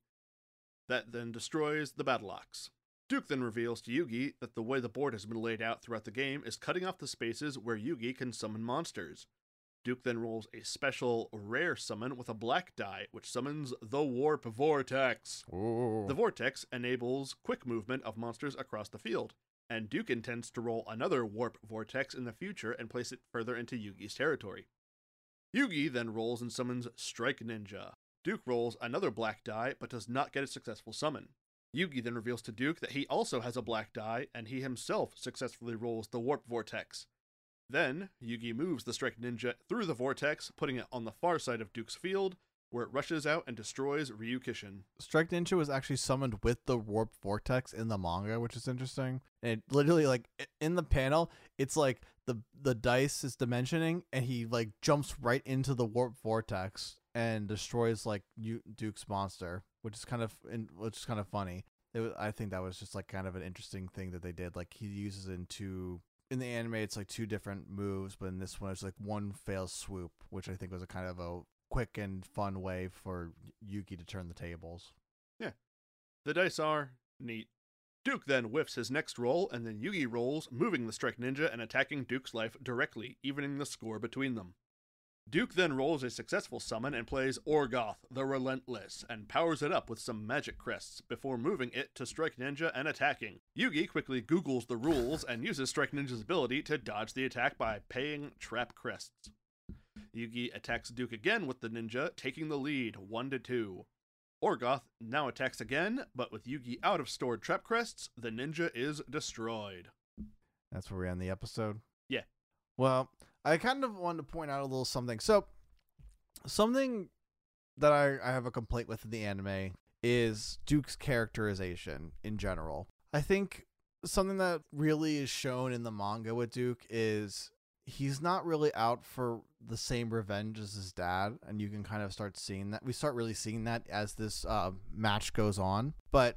That then destroys the Battle Ox. Duke then reveals to Yugi that the way the board has been laid out throughout the game is cutting off the spaces where Yugi can summon monsters. Duke then rolls a special rare summon with a black die, which summons the Warp Vortex. Ooh. The Vortex enables quick movement of monsters across the field, and Duke intends to roll another Warp Vortex in the future and place it further into Yugi's territory. Yugi then rolls and summons Strike Ninja. Duke rolls another black die, but does not get a successful summon. Yugi then reveals to Duke that he also has a black die, and he himself successfully rolls the Warp Vortex. Then, Yugi moves the Strike Ninja through the Vortex, putting it on the far side of Duke's field, where it rushes out and destroys Ryukishin. Strike Ninja was actually summoned with the Warp Vortex in the manga, which is interesting. And it literally, like, in the panel, it's like the dice is dimensioning, and he, like, jumps right into the Warp Vortex and destroys, like, Duke's monster, which is kind of funny. I think that was just, like, kind of an interesting thing that they did. Like, he uses it in the anime, it's like 2 different moves, but in this one, it's like one fail swoop, which I think was a kind of a quick and fun way for Yugi to turn the tables. Yeah. The dice are neat. Duke then whiffs his next roll, and then Yugi rolls, moving the Strike Ninja and attacking Duke's life directly, evening the score between them. Duke then rolls a successful summon and plays Orgoth, the Relentless, and powers it up with some magic crests before moving it to Strike Ninja and attacking. Yugi quickly Googles the rules and uses Strike Ninja's ability to dodge the attack by paying Trap Crests. Yugi attacks Duke again with the ninja, taking the lead 1-2. Orgoth now attacks again, but with Yugi out of stored Trap Crests, the ninja is destroyed. That's where we end the episode? Yeah. Well, I kind of wanted to point out a little something. So, something that I have a complaint with in the anime is Duke's characterization in general. I think something that really is shown in the manga with Duke is he's not really out for the same revenge as his dad, and you can kind of start seeing that. We start really seeing that as this match goes on. But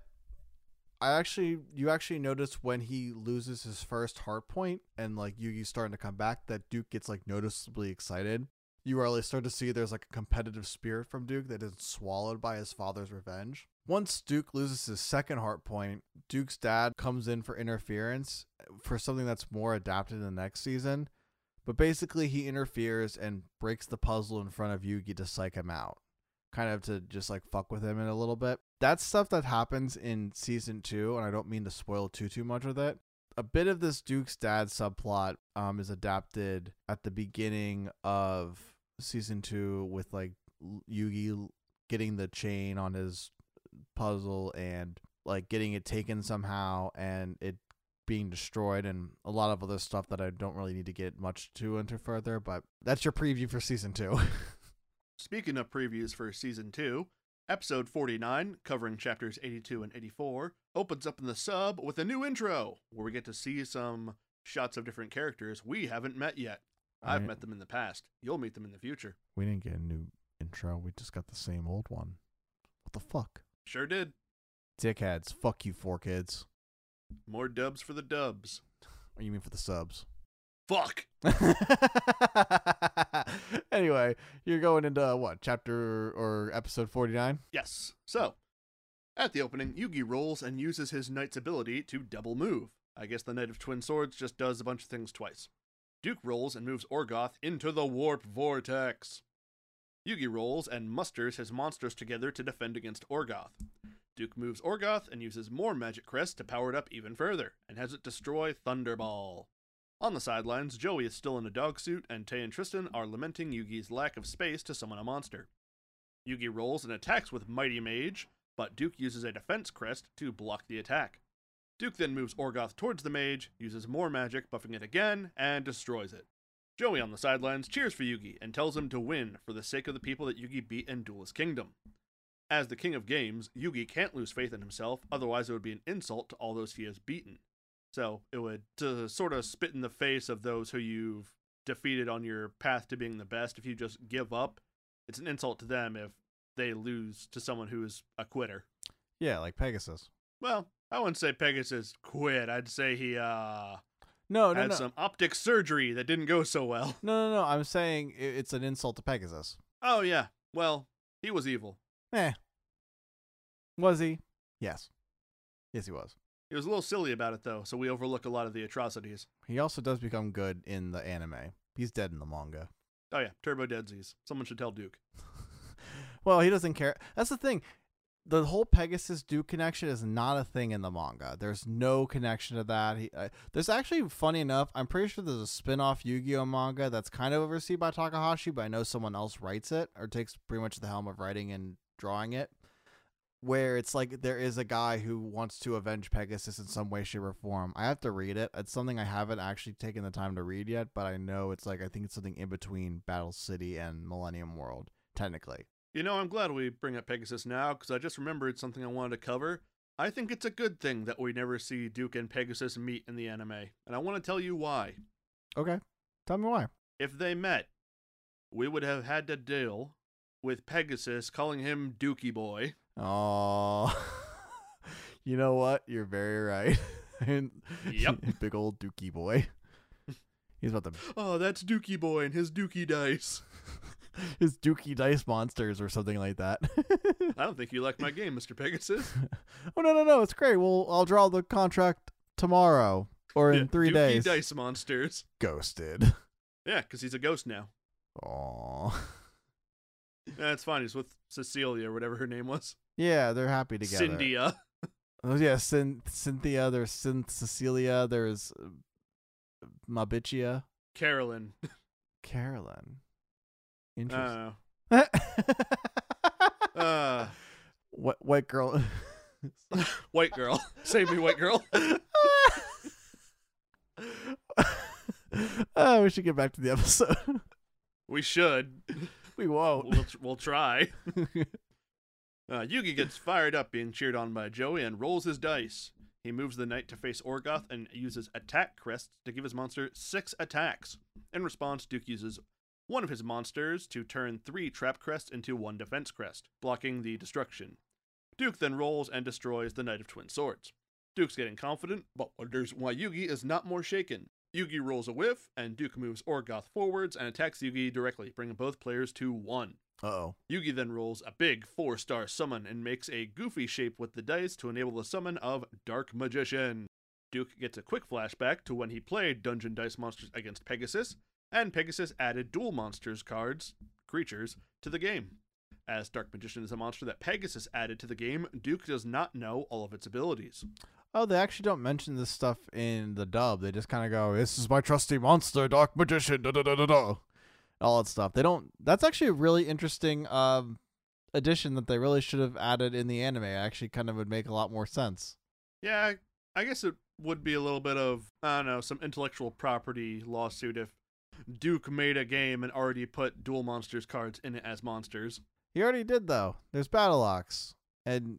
you actually notice when he loses his first heart point and like Yugi's starting to come back that Duke gets like noticeably excited. You really start to see there's like a competitive spirit from Duke that is swallowed by his father's revenge. Once Duke loses his second heart point, Duke's dad comes in for interference for something that's more adapted in the next season. But basically he interferes and breaks the puzzle in front of Yugi to psych him out. Kind of to just like fuck with him in a little bit. That's stuff that happens in season 2, and I don't mean to spoil too much with it. A bit of this Duke's dad subplot is adapted at the beginning of season 2 with like Yugi getting the chain on his puzzle and like getting it taken somehow and it being destroyed and a lot of other stuff that I don't really need to get much too into further, but that's your preview for season 2. Speaking of previews for season 2, episode 49, covering chapters 82 and 84, opens up in the sub with a new intro where we get to see some shots of different characters we haven't met yet. I've met them in the past. You'll meet them in the future. We didn't get a new intro. We just got the same old one. What the fuck? Sure did. Dickheads. Fuck you, 4Kids. More dubs for the dubs. Or you mean for the subs? Fuck! Anyway, you're going into what, chapter or episode 49? Yes. So, at the opening, Yugi rolls and uses his knight's ability to double move. I guess the Knight of Twin Swords just does a bunch of things twice. Duke rolls and moves Orgoth into the Warp Vortex. Yugi rolls and musters his monsters together to defend against Orgoth. Duke moves Orgoth and uses more magic crest to power it up even further, and has it destroy Thunderball. On the sidelines, Joey is still in a dog suit, and Tay and Tristan are lamenting Yugi's lack of space to summon a monster. Yugi rolls and attacks with Mighty Mage, but Duke uses a defense crest to block the attack. Duke then moves Orgoth towards the mage, uses more magic, buffing it again, and destroys it. Joey on the sidelines cheers for Yugi and tells him to win for the sake of the people that Yugi beat in Duelist Kingdom. As the king of games, Yugi can't lose faith in himself, otherwise it would be an insult to all those he has beaten. So it would sort of spit in the face of those who you've defeated on your path to being the best. If you just give up, it's an insult to them if they lose to someone who is a quitter. Yeah, like Pegasus. Well, I wouldn't say Pegasus quit. I'd say he had some optic surgery that didn't go so well. No. I'm saying it's an insult to Pegasus. Oh, yeah. Well, he was evil. Was he? Yes. Yes, he was. He was a little silly about it, though, so we overlook a lot of the atrocities. He also does become good in the anime. He's dead in the manga. Oh, yeah. Turbo Deadsies. Someone should tell Duke. Well, he doesn't care. That's the thing. The whole Pegasus Duke connection is not a thing in the manga. There's no connection to that. There's actually, funny enough, I'm pretty sure there's a spin-off Yu-Gi-Oh manga that's kind of overseen by Takahashi, but I know someone else writes it or takes pretty much the helm of writing and drawing it, where it's like there is a guy who wants to avenge Pegasus in some way, shape, or form. I have to read it. It's something I haven't actually taken the time to read yet, but I know it's like, I think it's something in between Battle City and Millennium World, technically. You know, I'm glad we bring up Pegasus now, because I just remembered something I wanted to cover. I think it's a good thing that we never see Duke and Pegasus meet in the anime, and I want to tell you why. Okay. Tell me why. If they met, we would have had to deal with Pegasus calling him Dookie Boy. Oh, you know what? You're very right. Yep. Big old Dookie Boy. He's about to... Oh, that's Dookie Boy and his Dookie dice. His Dookie Dice Monsters or something like that. I don't think you like my game, Mr. Pegasus. Oh, no. It's great. Well, I'll draw the contract tomorrow or in 3 days. Dookie Dice Monsters. Ghosted. Yeah, because he's a ghost now. Aww. Yeah, it's fine. He's with Cecilia or whatever her name was. Yeah, they're happy together. Cynthia. Oh, yeah, Cynthia. There's Cecilia. There's Mabichia. Carolyn. Carolyn. I Interesting. don't know. White girl. White girl. Save me, white girl. We should get back to the episode. We should. We won't. We'll try. Yugi gets fired up being cheered on by Joey and rolls his dice. He moves the knight to face Orgoth and uses attack crests to give his monster 6 attacks. In response, Duke uses one of his monsters to turn 3 trap crests into 1 defense crest, blocking the destruction. Duke then rolls and destroys the Knight of Twin Swords. Duke's getting confident, but wonders why Yugi is not more shaken. Yugi rolls a whiff, and Duke moves Orgoth forwards and attacks Yugi directly, bringing both players to 1. Uh-oh. Yugi then rolls a big 4-star summon and makes a goofy shape with the dice to enable the summon of Dark Magician. Duke gets a quick flashback to when he played Dungeon Dice Monsters against Pegasus, and Pegasus added Duel Monsters creatures, to the game. As Dark Magician is a monster that Pegasus added to the game, Duke does not know all of its abilities. Oh, they actually don't mention this stuff in the dub. They just kind of go, "This is my trusty monster, Dark Magician, da-da-da-da-da." All that stuff. They don't. That's actually a really interesting addition that they really should have added in the anime. Actually, kind of would make a lot more sense. Yeah, I guess it would be a little bit of, I don't know, some intellectual property lawsuit if Duke made a game and already put Duel Monsters cards in it as monsters. He already did, though. There's Battle Ox. And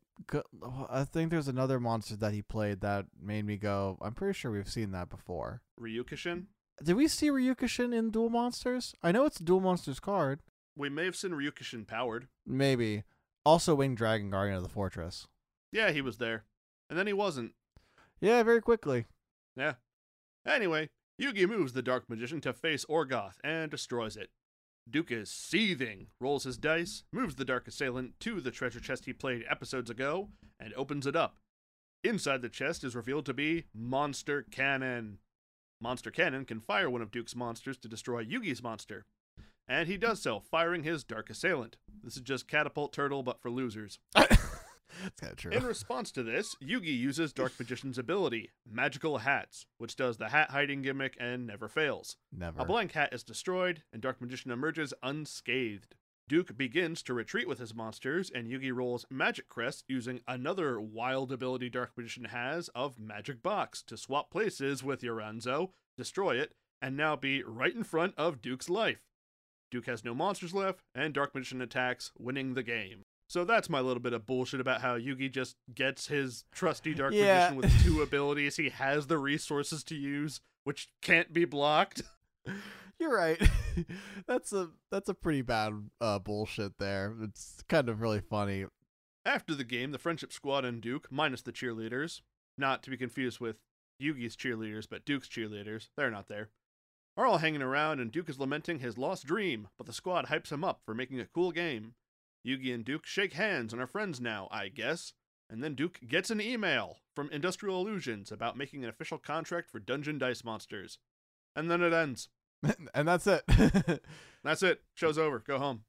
I think there's another monster that he played that made me go, I'm pretty sure we've seen that before. Ryukushin? Did we see Ryukushin in Duel Monsters? I know it's a Duel Monsters card. We may have seen Ryukushin powered. Maybe. Also Winged Dragon, Guardian of the Fortress. Yeah, he was there. And then he wasn't. Yeah, very quickly. Yeah. Anyway, Yugi moves the Dark Magician to face Orgoth and destroys it. Duke is seething, rolls his dice, moves the Dark Assailant to the treasure chest he played episodes ago, and opens it up. Inside the chest is revealed to be Monster Cannon. Monster Cannon can fire one of Duke's monsters to destroy Yugi's monster. And he does so, firing his Dark Assailant. This is just Catapult Turtle, but for losers. That's kind of true. In response to this, Yugi uses Dark Magician's ability, Magical Hats, which does the hat hiding gimmick and never fails. Never. A blank hat is destroyed, and Dark Magician emerges unscathed. Duke begins to retreat with his monsters, and Yugi rolls Magic Crest using another wild ability Dark Magician has of Magic Box to swap places with Yoranzo, destroy it, and now be right in front of Duke's life. Duke has no monsters left, and Dark Magician attacks, winning the game. So that's my little bit of bullshit about how Yugi just gets his trusty Dark Magician with 2 abilities he has the resources to use, which can't be blocked. You're right. That's a pretty bad bullshit there. It's kind of really funny. After the game, the Friendship Squad and Duke, minus the cheerleaders, not to be confused with Yugi's cheerleaders, but Duke's cheerleaders, they're not there, are all hanging around, and Duke is lamenting his lost dream, but the squad hypes him up for making a cool game. Yugi and Duke shake hands and are friends now, I guess. And then Duke gets an email from Industrial Illusions about making an official contract for Dungeon Dice Monsters. And then it ends. And that's it. That's it. Show's over. Go home.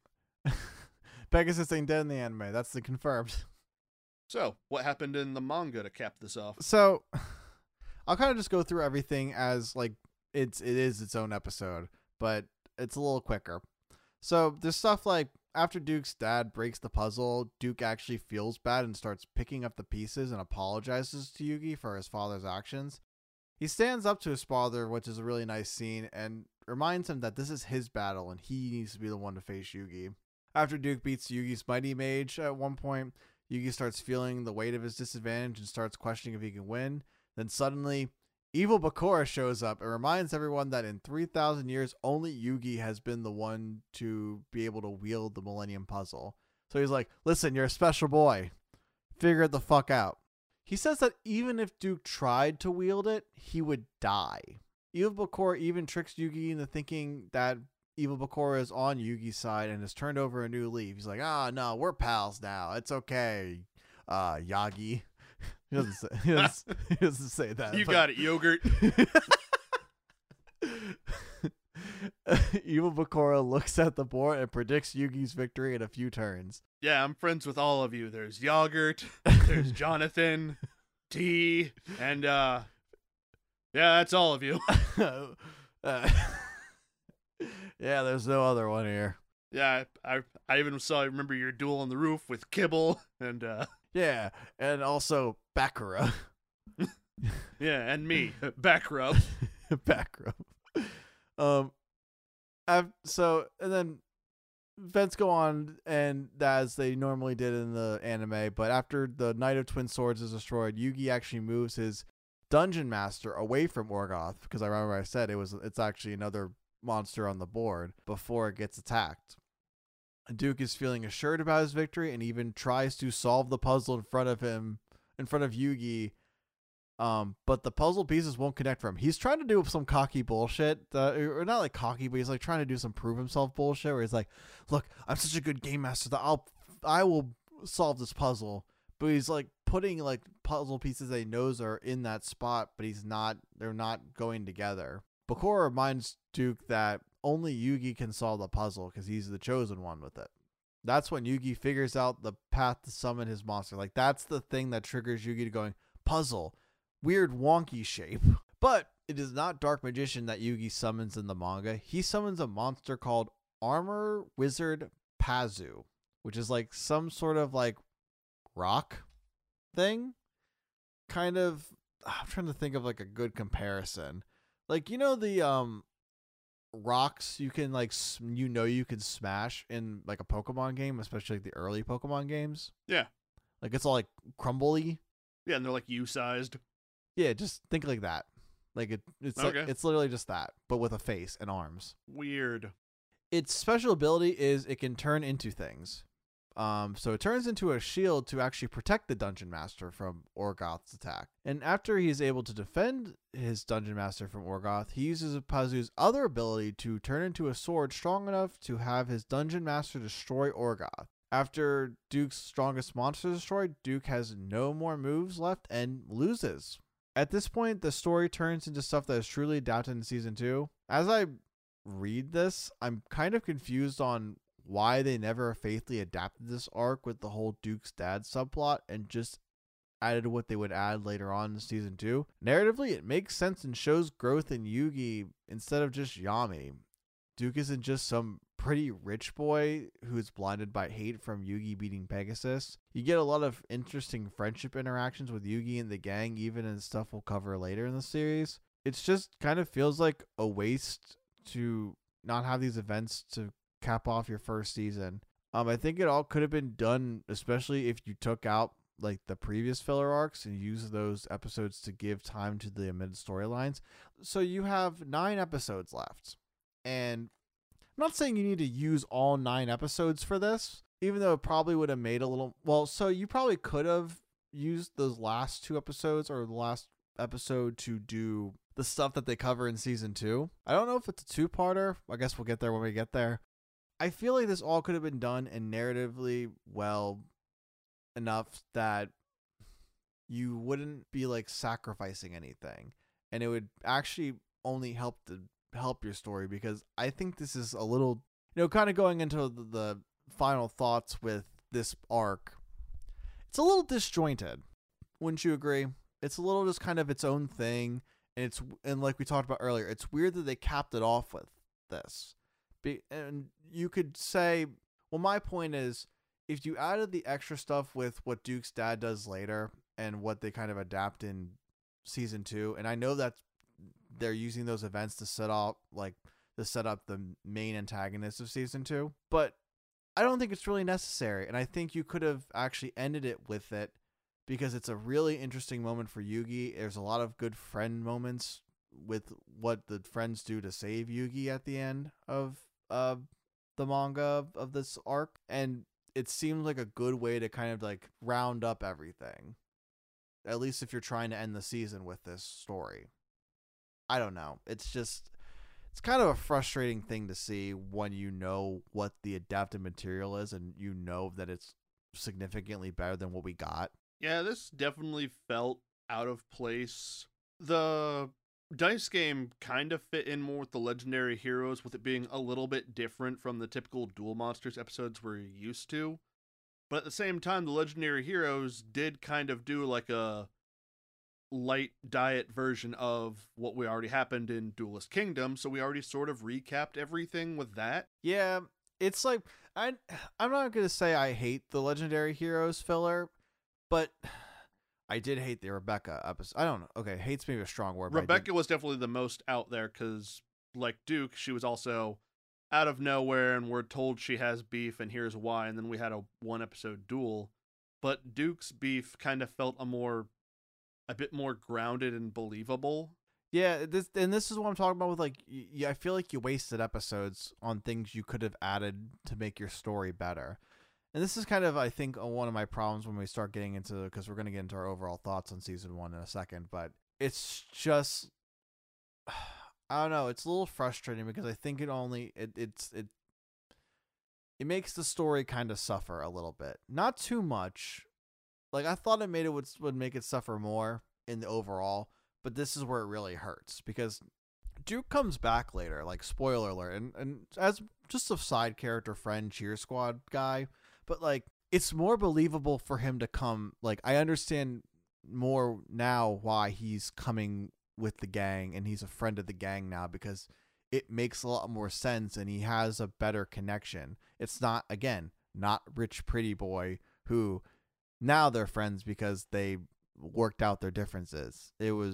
Pegasus ain't dead in the anime. That's the confirmed. So, what happened in the manga to cap this off? So, I'll kind of just go through everything as like it is its own episode, but it's a little quicker. So, there's stuff like after Duke's dad breaks the puzzle, Duke actually feels bad and starts picking up the pieces and apologizes to Yugi for his father's actions. He stands up to his father, which is a really nice scene, and reminds him that this is his battle and he needs to be the one to face Yugi. After Duke beats Yugi's Mighty Mage at one point, Yugi starts feeling the weight of his disadvantage and starts questioning if he can win. Then suddenly, Evil Bakura shows up and reminds everyone that in 3,000 years, only Yugi has been the one to be able to wield the Millennium Puzzle. So he's like, listen, you're a special boy. Figure it the fuck out. He says that even if Duke tried to wield it, he would die. Evil Bakura even tricks Yugi into thinking that Evil Bakura is on Yugi's side and has turned over a new leaf. He's like, no, we're pals now. It's okay, Yagi. He doesn't say that. You got it, yogurt. Evil Bakura looks at the board and predicts Yugi's victory in a few turns. Yeah, I'm friends with all of you. There's Yogurt, there's Jonathan, T, and yeah, that's all of you. Yeah, there's no other one here. Yeah, I remember your duel on the roof with Kibble and yeah, and also Bakura. yeah, and me, back rub. Back rub. So and then events go on and as they normally did in the anime, but after the Knight of Twin Swords is destroyed, Yugi actually moves his Dungeon Master away from Orgoth, because I remember I said it's actually another monster on the board before it gets attacked. Duke is feeling assured about his victory and even tries to solve the puzzle in front of Yugi. But the puzzle pieces won't connect for him. He's trying to do some cocky bullshit, or not like cocky, but he's like trying to do some prove himself bullshit where he's like, look, I'm such a good game master that I will solve this puzzle. But he's like putting like puzzle pieces that he knows are in that spot, but they're not going together. Bakura reminds Duke that only Yugi can solve the puzzle because he's the chosen one with it. That's when Yugi figures out the path to summon his monster. Like, that's the thing that triggers Yugi to going, puzzle, weird wonky shape. But it is not Dark Magician that Yugi summons in the manga. He summons a monster called Armor Wizard Pazu, which is like some sort of like rock thing. Kind of, I'm trying to think of like a good comparison. Like, you know, the rocks you can like you can smash in like a Pokemon game, especially like the early Pokemon games. Yeah, like it's all like crumbly. Yeah, and they're like U-sized. Yeah, just think like that. Like it's okay. Like, it's literally just that, but with a face and arms. Weird. Its special ability is it can turn into things. So it turns into a shield to actually protect the Dungeon Master from Orgoth's attack. And after he's able to defend his Dungeon Master from Orgoth, he uses Pazu's other ability to turn into a sword strong enough to have his Dungeon Master destroy Orgoth. After Duke's strongest monster is destroyed, Duke has no more moves left and loses. At this point, the story turns into stuff that is truly adapted in Season 2. As I read this, I'm kind of confused on why they never faithfully adapted this arc with the whole Duke's dad subplot and just added what they would add later on in Season 2. Narratively, it makes sense and shows growth in Yugi instead of just Yami. Duke isn't just some pretty rich boy who's blinded by hate from Yugi beating Pegasus. You get a lot of interesting friendship interactions with Yugi and the gang, even in stuff we'll cover later in the series. It's just kind of feels like a waste to not have these events to cap off your first season. I think it all could have been done, especially if you took out like the previous filler arcs and use those episodes to give time to the amid storylines. So you have 9 episodes left, and I'm not saying you need to use all 9 episodes for this, even though it probably would have made a little, well, so you probably could have used those last 2 episodes or the last episode to do the stuff that they cover in Season 2. I don't know if it's a 2-parter. I guess we'll get there when we get there. I feel like this all could have been done and narratively well enough that you wouldn't be like sacrificing anything, and it would actually only help your story, because I think this is a little, kind of going into the final thoughts with this arc. It's a little disjointed. Wouldn't you agree? It's a little just kind of its own thing, and like we talked about earlier, it's weird that they capped it off with this. And you could say, well, my point is, if you added the extra stuff with what Duke's dad does later and what they kind of adapt in Season 2, and I know that they're using those events to set up the main antagonist of Season 2, but I don't think it's really necessary. And I think you could have actually ended it with it, because it's a really interesting moment for Yugi. There's a lot of good friend moments with what the friends do to save Yugi at the end of the manga of this arc, and it seems like a good way to kind of like round up everything, at least if you're trying to end the season with this story. I don't know, it's just it's kind of a frustrating thing to see when you know what the adapted material is and you know that it's significantly better than what we got. Yeah, this definitely felt out of place. The dice game kind of fit in more with the Legendary Heroes, with it being a little bit different from the typical Duel Monsters episodes we're used to. But at the same time, the Legendary Heroes did kind of do like a light diet version of what we already happened in Duelist Kingdom, so we already sort of recapped everything with that. Yeah, it's like I'm not gonna say I hate the Legendary Heroes filler, but I did hate the Rebecca episode. I don't know. Okay, hate's maybe a strong word. Rebecca was definitely the most out there because, like Duke, she was also out of nowhere, and we're told she has beef, and here's why. And then we had a 1-episode duel, but Duke's beef kind of felt a bit more grounded and believable. Yeah, this is what I'm talking about with like, I feel like you wasted episodes on things you could have added to make your story better. And this is kind of, I think, one of my problems when we start getting into, because we're going to get into our overall thoughts on season 1 in a second, but it's just, I don't know, it's a little frustrating because I think it makes the story kind of suffer a little bit. Not too much. Like, I thought it would make it suffer more in the overall, but this is where it really hurts because Duke comes back later, like, spoiler alert, and as just a side character, friend, cheer squad guy, but like, it's more believable for him to come. Like, I understand more now why he's coming with the gang and he's a friend of the gang now because it makes a lot more sense and he has a better connection. It's not, again, not Rich Pretty Boy who now they're friends because they worked out their differences.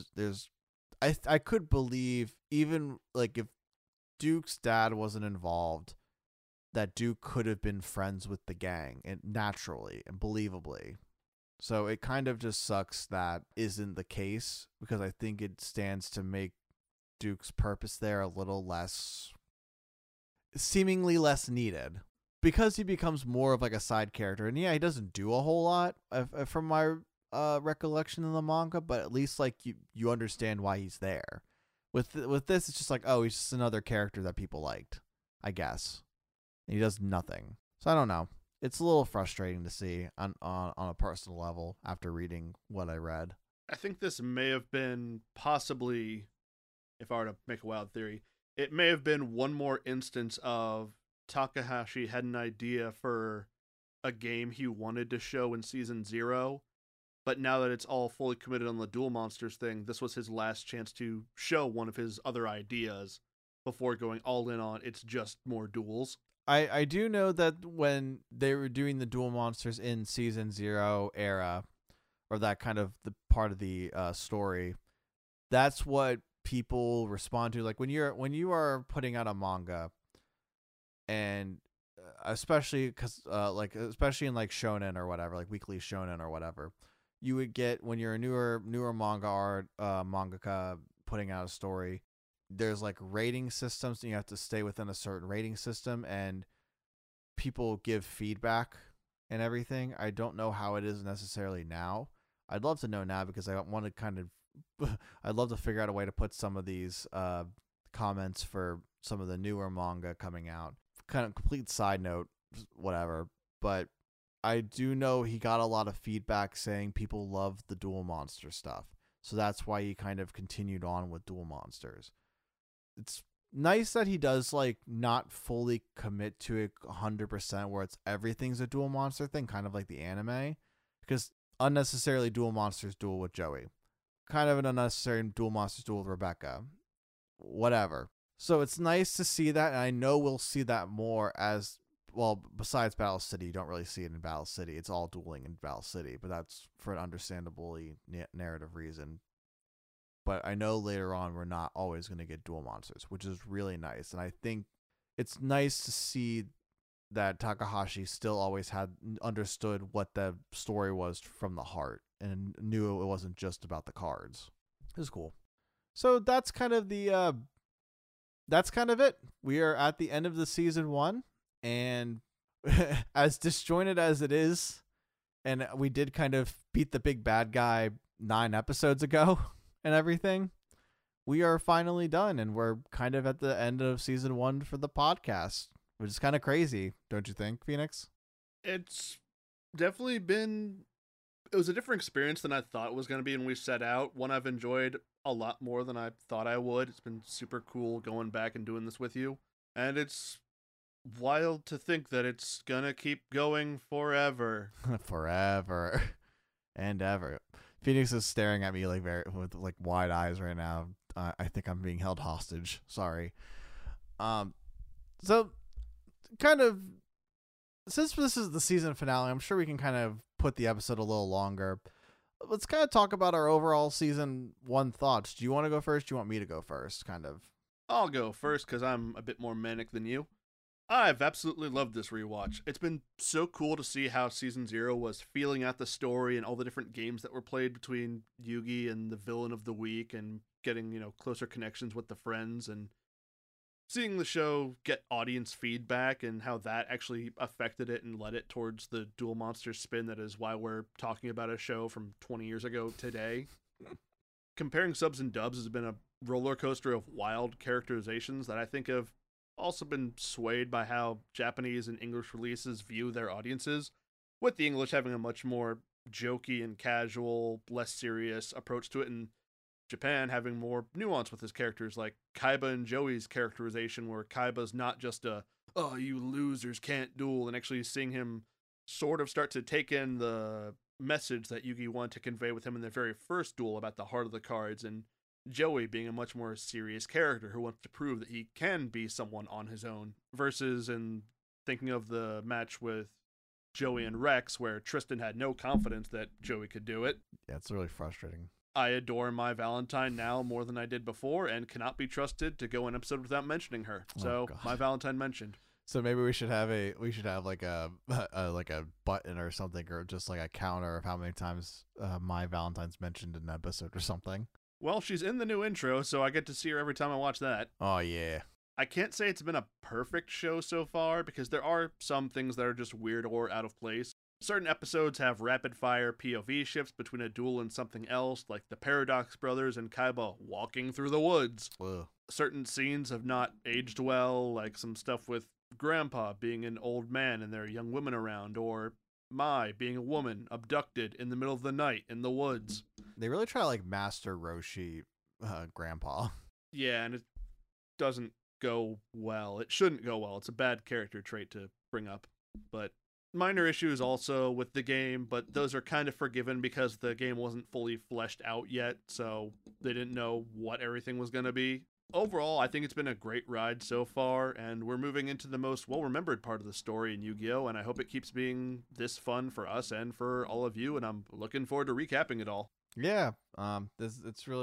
I could believe, even like if Duke's dad wasn't involved, that Duke could have been friends with the gang and naturally and believably. So it kind of just sucks that isn't the case because I think it stands to make Duke's purpose there a little less, seemingly less needed. Because he becomes more of like a side character, and yeah, he doesn't do a whole lot from my recollection in the manga, but at least like you understand why he's there. With this, it's just like, oh, he's just another character that people liked, I guess. And he does nothing. So I don't know. It's a little frustrating to see on a personal level after reading what I read. I think this may have been possibly, if I were to make a wild theory, it may have been one more instance of Takahashi had an idea for a game he wanted to show in season 0, but now that it's all fully committed on the Duel Monsters thing, this was his last chance to show one of his other ideas before going all in on it's just more duels. I do know that when they were doing the Duel Monsters in season 0 era, or that kind of the part of the story, that's what people respond to. Like when you are putting out a manga, and especially because especially in like shonen or whatever, like weekly shonen or whatever, you would get, when you're a newer mangaka putting out a story, there's like rating systems and you have to stay within a certain rating system and people give feedback and everything. I don't know how it is necessarily now. I'd love to know now because I want to kind of I'd love to figure out a way to put some of these comments for some of the newer manga coming out. Kind of complete side note, whatever, but I do know he got a lot of feedback saying people love the Duel Monster stuff. So that's why he kind of continued on with Duel Monsters. It's nice that he does like not fully commit to it 100% where it's everything's a Duel Monster thing, kind of like the anime, because unnecessarily Duel Monsters duel with Joey, kind of an unnecessary Duel Monsters duel with Rebecca, whatever. So it's nice to see that, and I know we'll see that more as well. Besides Battle City, you don't really see it in Battle City. It's all dueling in Battle City, but that's for an understandably narrative reason. But I know later on we're not always going to get Duel Monsters, which is really nice. And I think it's nice to see that Takahashi still always had understood what the story was from the heart and knew it wasn't just about the cards. It was cool. So that's kind of the that's kind of it. We are at the end of the season 1, and as disjointed as it is, and we did kind of beat the big bad guy 9 episodes ago and everything, we are finally done, and we're kind of at the end of season 1 for the podcast, which is kind of crazy, don't you think, Phoenix? It's definitely been. It was a different experience than I thought it was going to be when we set out. One I've enjoyed a lot more than I thought I would. It's been super cool going back and doing this with you. And it's wild to think that it's going to keep going forever. Forever and ever. Phoenix is staring at me like with like wide eyes right now. I think I'm being held hostage. Sorry. So kind of, since this is the season finale, I'm sure we can kind of put the episode a little longer. Let's kind of talk about our overall season 1 thoughts. Do you want to go first? Do you want me to go first? Kind of. I'll go first because I'm a bit more manic than you. I've absolutely loved this rewatch. It's been so cool to see how Season 0 was feeling out the story and all the different games that were played between Yugi and the villain of the week and getting, closer connections with the friends and seeing the show get audience feedback and how that actually affected it and led it towards the Duel Monsters spin that is why we're talking about a show from 20 years ago today. Comparing subs and dubs has been a roller coaster of wild characterizations that I think have also been swayed by how Japanese and English releases view their audiences, with the English having a much more jokey and casual, less serious approach to it, and Japan having more nuance with his characters, like Kaiba and Joey's characterization, where Kaiba's not just a, oh, you losers can't duel, and actually seeing him sort of start to take in the message that Yugi wanted to convey with him in their very first duel about the heart of the cards, and Joey being a much more serious character who wants to prove that he can be someone on his own, versus in thinking of the match with Joey and Rex, where Tristan had no confidence that Joey could do it. Yeah, it's really frustrating. I adore my Valentine now more than I did before and cannot be trusted to go an episode without mentioning her. So, my Valentine mentioned. So maybe we should have like a button or something, or just like a counter of how many times my Valentine's mentioned in an episode or something. Well, she's in the new intro, so I get to see her every time I watch that. Oh, yeah. I can't say it's been a perfect show so far, because there are some things that are just weird or out of place. Certain episodes have rapid-fire POV shifts between a duel and something else, like the Paradox Brothers and Kaiba walking through the woods. Whoa. Certain scenes have not aged well, like some stuff with Grandpa being an old man and there are young women around, or Mai being a woman abducted in the middle of the night in the woods. They really try to like master Roshi, Grandpa. Yeah, and it doesn't go well. It shouldn't go well. It's a bad character trait to bring up. But minor issues also with the game, but those are kind of forgiven because the game wasn't fully fleshed out yet, so they didn't know what everything was going to be. Overall, I think it's been a great ride so far, and we're moving into the most well-remembered part of the story in Yu-Gi-Oh!, and I hope it keeps being this fun for us and for all of you, and I'm looking forward to recapping it all. Yeah, this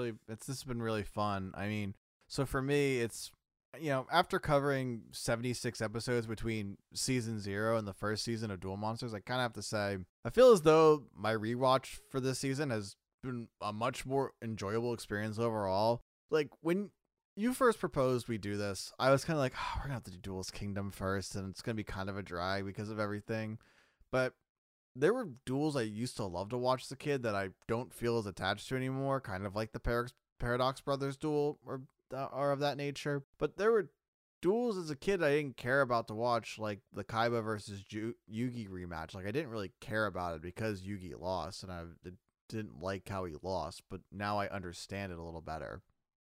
has been really fun. I mean, so for me, it's, after covering 76 episodes between season 0 and the first season of Duel Monsters, I kind of have to say, I feel as though my rewatch for this season has been a much more enjoyable experience overall. Like, when you first proposed we do this, I was kind of like, oh, we're gonna have to do Duel's Kingdom first, and it's gonna be kind of a drag because of everything. But there were duels I used to love to watch as a kid that I don't feel as attached to anymore, kind of like the Paradox Brothers duel or of that nature. But there were duels as a kid I didn't care about to watch, like the Kaiba versus Yugi rematch. Like, I didn't really care about it because Yugi lost, and I didn't like how he lost, but now I understand it a little better.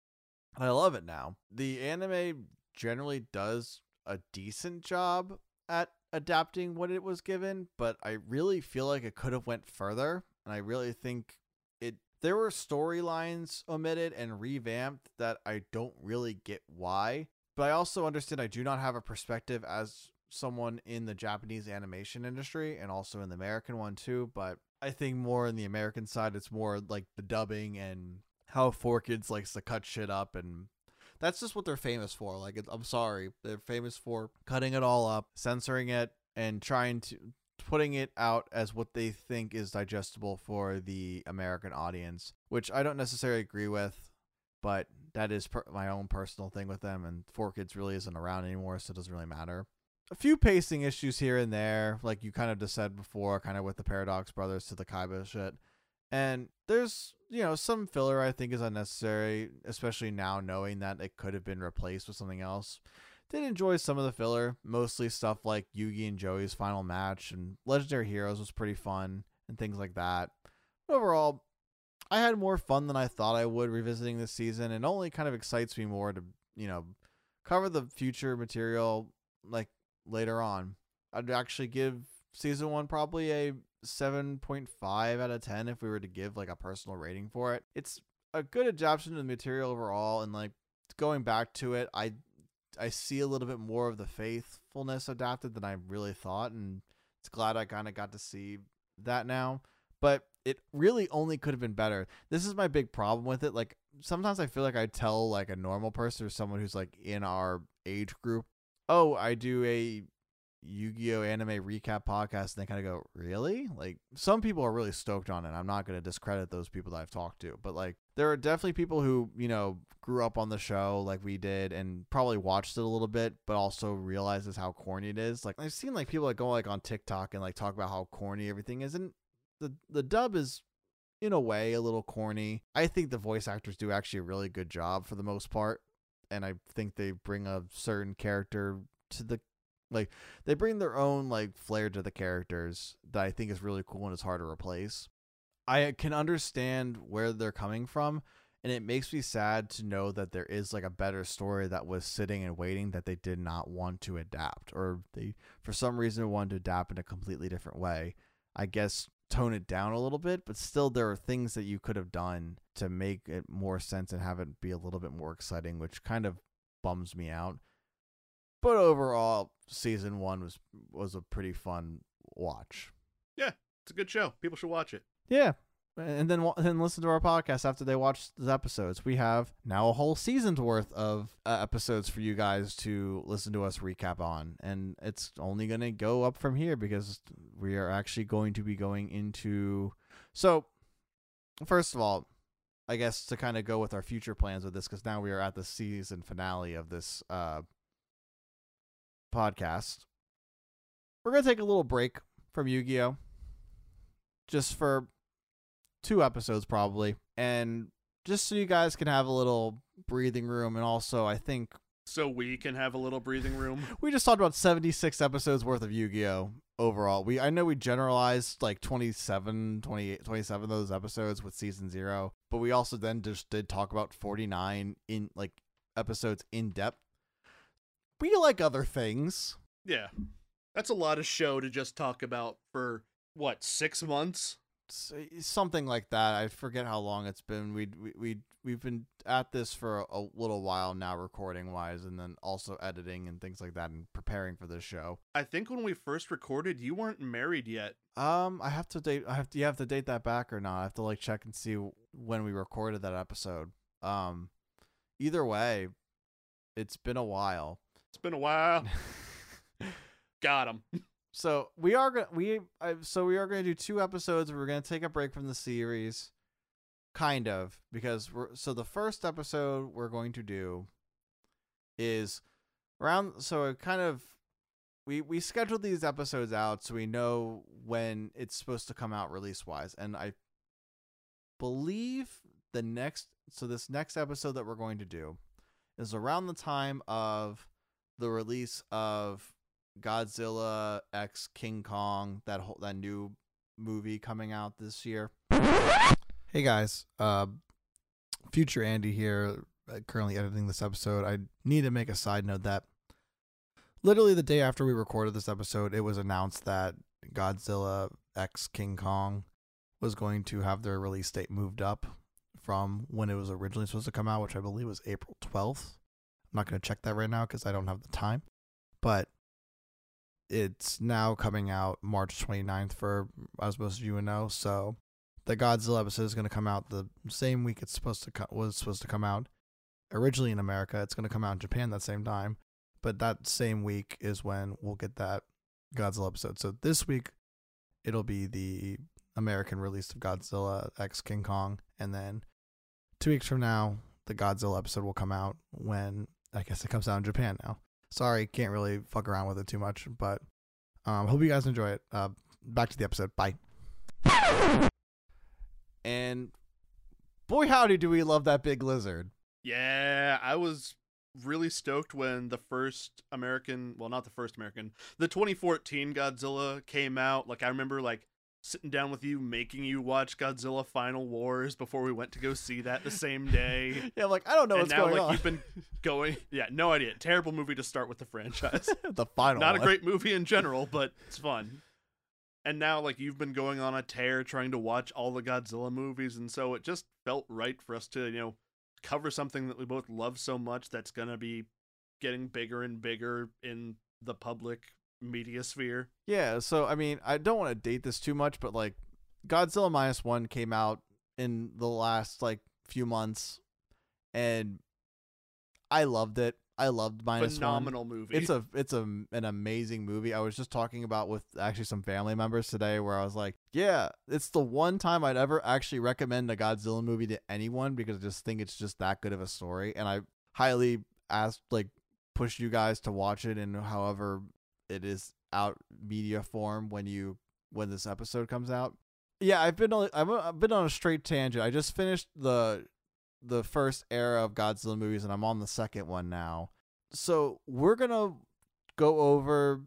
And I love it now. The anime generally does a decent job at adapting what it was given, but I really feel like it could have went further, and I really think there were storylines omitted and revamped that I don't really get why, but I also understand I do not have a perspective as someone in the Japanese animation industry and also in the American one too, but I think more in the American side, it's more like the dubbing and how 4Kids likes to cut shit up, and that's just what they're famous for. Like, I'm sorry, they're famous for cutting it all up, censoring it, and putting it out as what they think is digestible for the American audience, which I don't necessarily agree with, but that is my own personal thing with them, and 4Kids really isn't around anymore, so it doesn't really matter. A few pacing issues here and there, like you kind of just said before, kind of with the Paradox Brothers to the Kaiba shit. And there's, some filler I think is unnecessary, especially now knowing that it could have been replaced with something else. Did enjoy some of the filler, mostly stuff like Yugi and Joey's final match, and Legendary Heroes was pretty fun and things like that. But overall, I had more fun than I thought I would revisiting this season, and only kind of excites me more to, cover the future material like later on. I'd actually give season 1 probably a 7.5 out of 10 if we were to give like a personal rating for it. It's a good adaptation to the material overall, and like going back to it, I see a little bit more of the faithfulness adapted than I really thought, and it's glad I kind of got to see that now. But it really only could have been better. This is my big problem with it. Like, sometimes I feel like I tell like a normal person or someone who's like in our age group, oh, I do a Yu-Gi-Oh anime recap podcast, and they kind of go, really? Like, some people are really stoked on it. I'm not going to discredit those people that I've talked to, but like, there are definitely people who, grew up on the show like we did and probably watched it a little bit, but also realizes how corny it is. Like, I've seen like people that go like on TikTok and like talk about how corny everything is, and the dub is in a way a little corny. I think the voice actors do actually a really good job for the most part, and I think they bring a certain character to the, like, they bring their own like flair to the characters that I think is really cool and is hard to replace. I can understand where they're coming from, and it makes me sad to know that there is like a better story that was sitting and waiting that they did not want to adapt, or they for some reason wanted to adapt in a completely different way. I guess tone it down a little bit, but still there are things that you could have done to make it more sense and have it be a little bit more exciting, which kind of bums me out. But overall, season 1 was a pretty fun watch. Yeah, it's a good show. People should watch it. Yeah, and then listen to our podcast after they watch the episodes. We have now a whole season's worth of episodes for you guys to listen to us recap on, and it's only going to go up from here because we are actually going to be going into... So, first of all, I guess to kind of go with our future plans with this, because now we are at the season finale of this podcast, we're going to take a little break from Yu-Gi-Oh! Just for 2 episodes probably, and just so you guys can have a little breathing room, and also I think so we can have a little breathing room. We just talked about 76 episodes worth of Yu-Gi-Oh! Overall. I know we generalized like 27 of those episodes with season 0, but we also then just did talk about 49 in like episodes in depth. We like other things. Yeah. That's a lot of show to just talk about for what, 6 months? Something like that. I forget how long it's been. We've been at this for a little while now, recording wise, and then also editing and things like that, and preparing for this show. I think when we first recorded, you weren't married yet. I have to date. You have to date that back or not? I have to like check and see when we recorded that episode. Either way, it's been a while. It's been a while. Got him. So we are going to do 2 episodes. We're going to take a break from the series, kind of, because the first episode we're going to do is around. So it kind of we scheduled these episodes out so we know when it's supposed to come out release wise, and I believe this next episode that we're going to do is around the time of the release of Godzilla X King Kong, that new movie coming out this year. Hey guys, future Andy here, currently editing this episode. I need to make a side note that literally the day after we recorded this episode, it was announced that Godzilla X King Kong was going to have their release date moved up from when it was originally supposed to come out, which I believe was April 12th. I'm not going to check that right now because I don't have the time, but it's now coming out March 29th for, as most of you know. So the Godzilla episode is going to come out the same week it's was supposed to come out originally in America. It's going to come out in Japan that same time, but that same week is when we'll get that Godzilla episode. So this week it'll be the American release of Godzilla X King Kong, and then 2 weeks from now the Godzilla episode will come out when I guess it comes out in Japan now. Sorry, can't really fuck around with it too much, but hope you guys enjoy it. Back to the episode. Bye. boy howdy do we love that big lizard. Yeah, I was really stoked when the 2014 Godzilla came out. Like, I remember, like, sitting down with you, making you watch Godzilla Final Wars before we went to go see that the same day. Yeah, I'm like, I don't know what's going on. You've been going, yeah, no idea. Terrible movie to start with the franchise. The final Not one. a great movie in general, but it's fun. And now, like, you've been going on a tear trying to watch all the Godzilla movies, and so it just felt right for us to, cover something that we both love so much that's gonna be getting bigger and bigger in the public media sphere. Yeah, so I mean, I don't want to date this too much, but like Godzilla -1 came out in the last like few months, and I loved it. I loved -1. Phenomenal movie. It's an amazing movie. I was just talking about with actually some family members today where I was like, yeah, it's the one time I'd ever actually recommend a Godzilla movie to anyone because I just think it's just that good of a story. And I highly push you guys to watch it in however it is out media form when this episode comes out. Yeah, I've been on a straight tangent. I just finished the first era of Godzilla movies, and I'm on the second one now. So we're going to go over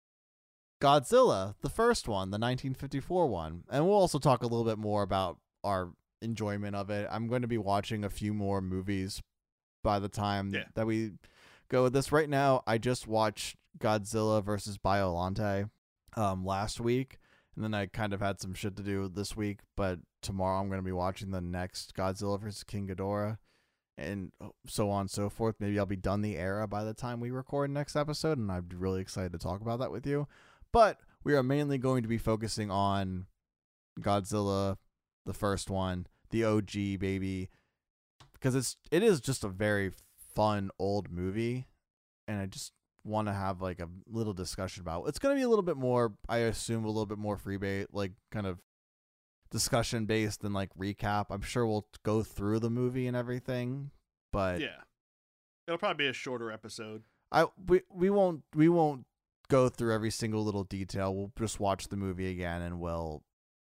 Godzilla, the first one, the 1954 one. And we'll also talk a little bit more about our enjoyment of it. I'm going to be watching a few more movies by the time that we go with this. Right now, I just watched Godzilla versus Biollante last week. And then I kind of had some shit to do this week, but tomorrow I'm going to be watching the next Godzilla vs. King Ghidorah, and so on and so forth. Maybe I'll be done the era by the time we record next episode, and I'm really excited to talk about that with you. But we are mainly going to be focusing on Godzilla, the first one, the OG, baby, because it is just a very fun old movie, and I just want to have like a little discussion about it. It's going to be a little bit more, I assume, a little bit more freebase, like kind of discussion based than like recap. I'm sure we'll go through the movie and everything, but yeah, it'll probably be a shorter episode. We won't go through every single little detail. We'll just watch the movie again, and we'll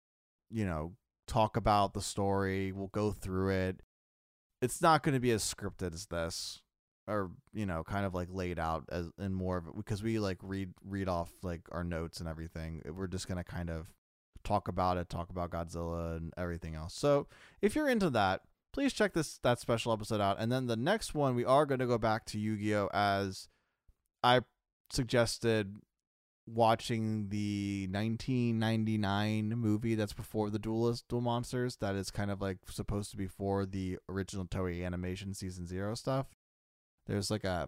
talk about the story. We'll go through it. It's not going to be as scripted as this, or kind of like laid out as in more of it, because we like read off like our notes and everything. We're just gonna kind of talk about Godzilla and everything else. So if you're into that, please check that special episode out. And then the next one, we are going to go back to Yu-Gi-Oh! As I suggested watching the 1999 movie that's before the Duel Monsters, that is kind of like supposed to be for the original Toei Animation Season 0 stuff. There's like a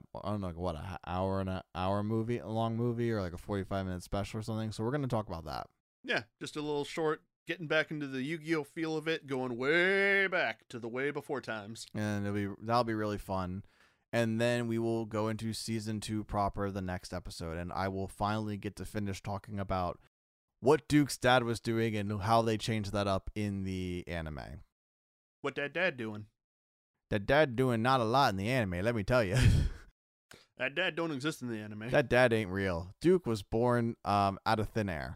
hour movie, a long movie, or like a 45-minute special or something. So we're going to talk about that. Yeah, just a little short, getting back into the Yu-Gi-Oh feel of it, going way back to the way before times. And that'll be really fun. And then we will go into season 2 proper the next episode, and I will finally get to finish talking about what Duke's dad was doing and how they changed that up in the anime. What that dad doing? That dad doing not a lot in the anime, let me tell you. That dad don't exist in the anime. That dad ain't real. Duke was born out of thin air.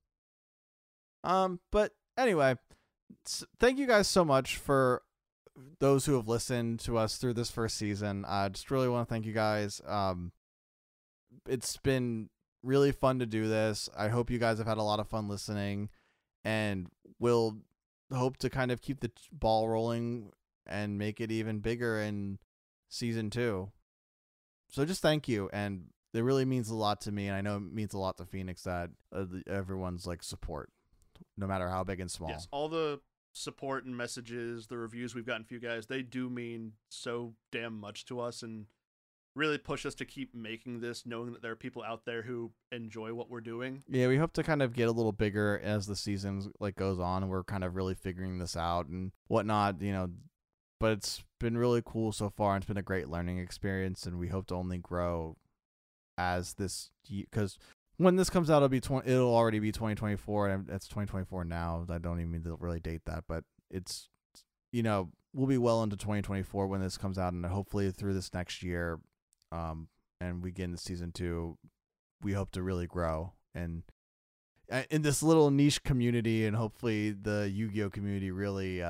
But anyway, thank you guys so much for those who have listened to us through this first season. I just really want to thank you guys. It's been really fun to do this. I hope you guys have had a lot of fun listening, and we'll hope to kind of keep the ball rolling and make it even bigger in season 2. So just thank you, and it really means a lot to me, and I know it means a lot to Phoenix that everyone's like support, no matter how big and small. Yes, all the support and messages, the reviews we've gotten from you guys, they do mean so damn much to us, and really push us to keep making this, knowing that there are people out there who enjoy what we're doing. Yeah, we hope to kind of get a little bigger as the season like goes on, and we're kind of really figuring this out and whatnot, but it's been really cool so far, and it's been a great learning experience, and we hope to only grow as this, because when this comes out, it'll already be 2024, and it's 2024 now. I don't even mean to really date that, but it's, we'll be well into 2024 when this comes out, and hopefully through this next year, and we get into season 2, we hope to really grow and in this little niche community, and hopefully the Yu-Gi-Oh community really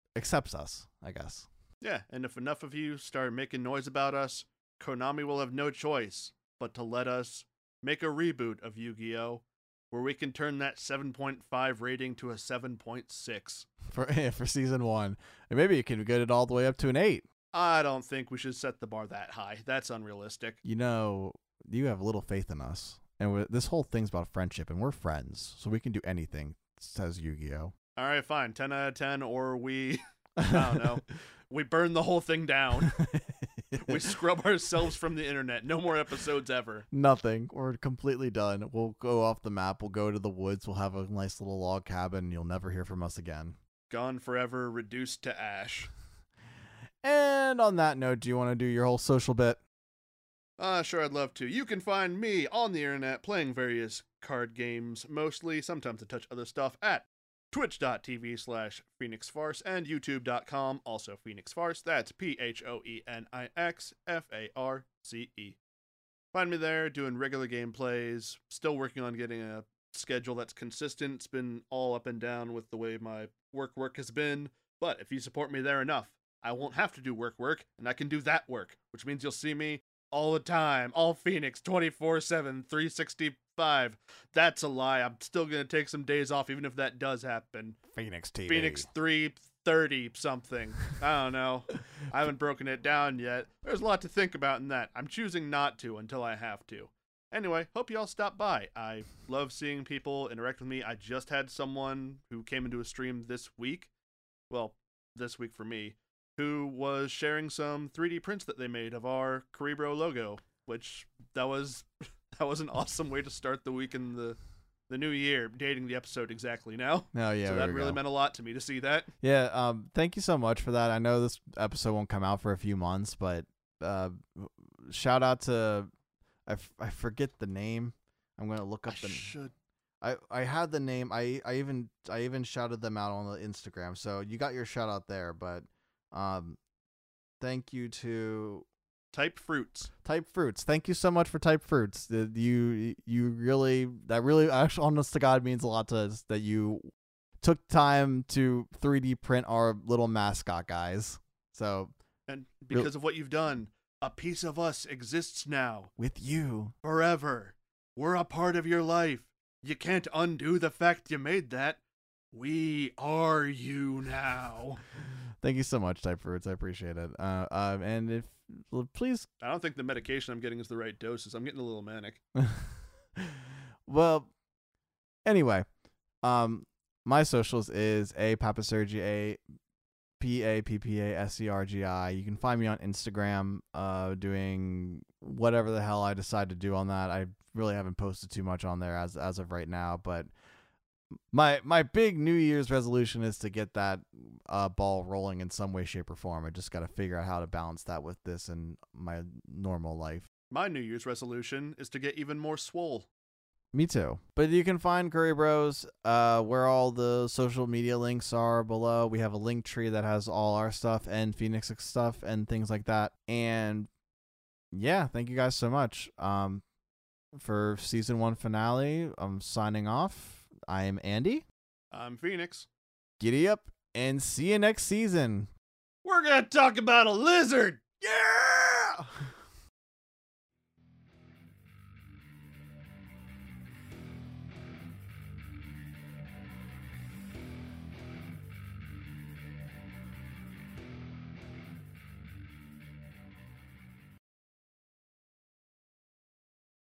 accepts us, I guess. Yeah, and if enough of you start making noise about us, Konami will have no choice but to let us make a reboot of Yu-Gi-Oh! Where we can turn that 7.5 rating to a 7.6. For season 1. And maybe you can get it all the way up to an 8. I don't think we should set the bar that high. That's unrealistic. You know, you have little faith in us. And this whole thing's about friendship, and we're friends, so we can do anything, says Yu-Gi-Oh! All right, fine. 10 out of 10, or we, I don't know, we burn the whole thing down. We scrub ourselves from the internet. No more episodes ever. Nothing. We're completely done. We'll go off the map. We'll go to the woods. We'll have a nice little log cabin, and you'll never hear from us again. Gone forever, reduced to ash. And on that note, do you want to do your whole social bit? Sure, I'd love to. You can find me on the internet playing various card games, mostly, sometimes to touch other stuff, at twitch.tv/PhoenixFarce and youtube.com, also Phoenix Farce. That's PhoenixFarce. Find me there doing regular gameplays, still working on getting a schedule that's consistent. It's been all up and down with the way my work has been, but if you support me there enough, I won't have to do work, and I can do that work, which means you'll see me all the time, all Phoenix, 24/7, 365. That's a lie. I'm still going to take some days off, even if that does happen. Phoenix TV. Phoenix 330 something. I don't know. I haven't broken it down yet. There's a lot to think about in that. I'm choosing not to until I have to. Anyway, hope you all stop by. I love seeing people interact with me. I just had someone who came into a stream this week. Well, this week for me. Who was sharing some 3D prints that they made of our Cerebro logo, which that was an awesome way to start the week in the new year, dating the episode exactly now. Oh, yeah. So that really meant a lot to me to see that. Yeah, thank you so much for that. I know this episode won't come out for a few months, but shout out to I forget the name. I'm going to look up I had the name. I even shouted them out on the Instagram. So you got your shout out there, but thank you to Type Fruits. Thank you so much for Type Fruits. You really, actually, honest to God, means a lot to us that you took time to 3D print our little mascot guys. So, and because of what you've done, a piece of us exists now with you forever. We're a part of your life. You can't undo the fact you made that. We are you now. Thank you so much, Type Fruits. I appreciate it. And if please, I don't think the medication I'm getting is the right doses. I'm getting a little manic. Well, anyway, my socials is Pappasergi, PAPPASERGI. You can find me on Instagram, doing whatever the hell I decide to do on that. I really haven't posted too much on there as of right now, but my big New Year's resolution is to get that ball rolling in some way, shape, or form. I just got to figure out how to balance that with this and my normal life. My New Year's resolution is to get even more swole. Me too. But you can find Curry Bros where all the social media links are below. We have a link tree that has all our stuff and Phoenix stuff and things like that. And yeah, thank you guys so much. For season 1 finale, I'm signing off. I am Andy. I'm Phoenix. Giddy up and see you next season. We're going to talk about a lizard. Yeah!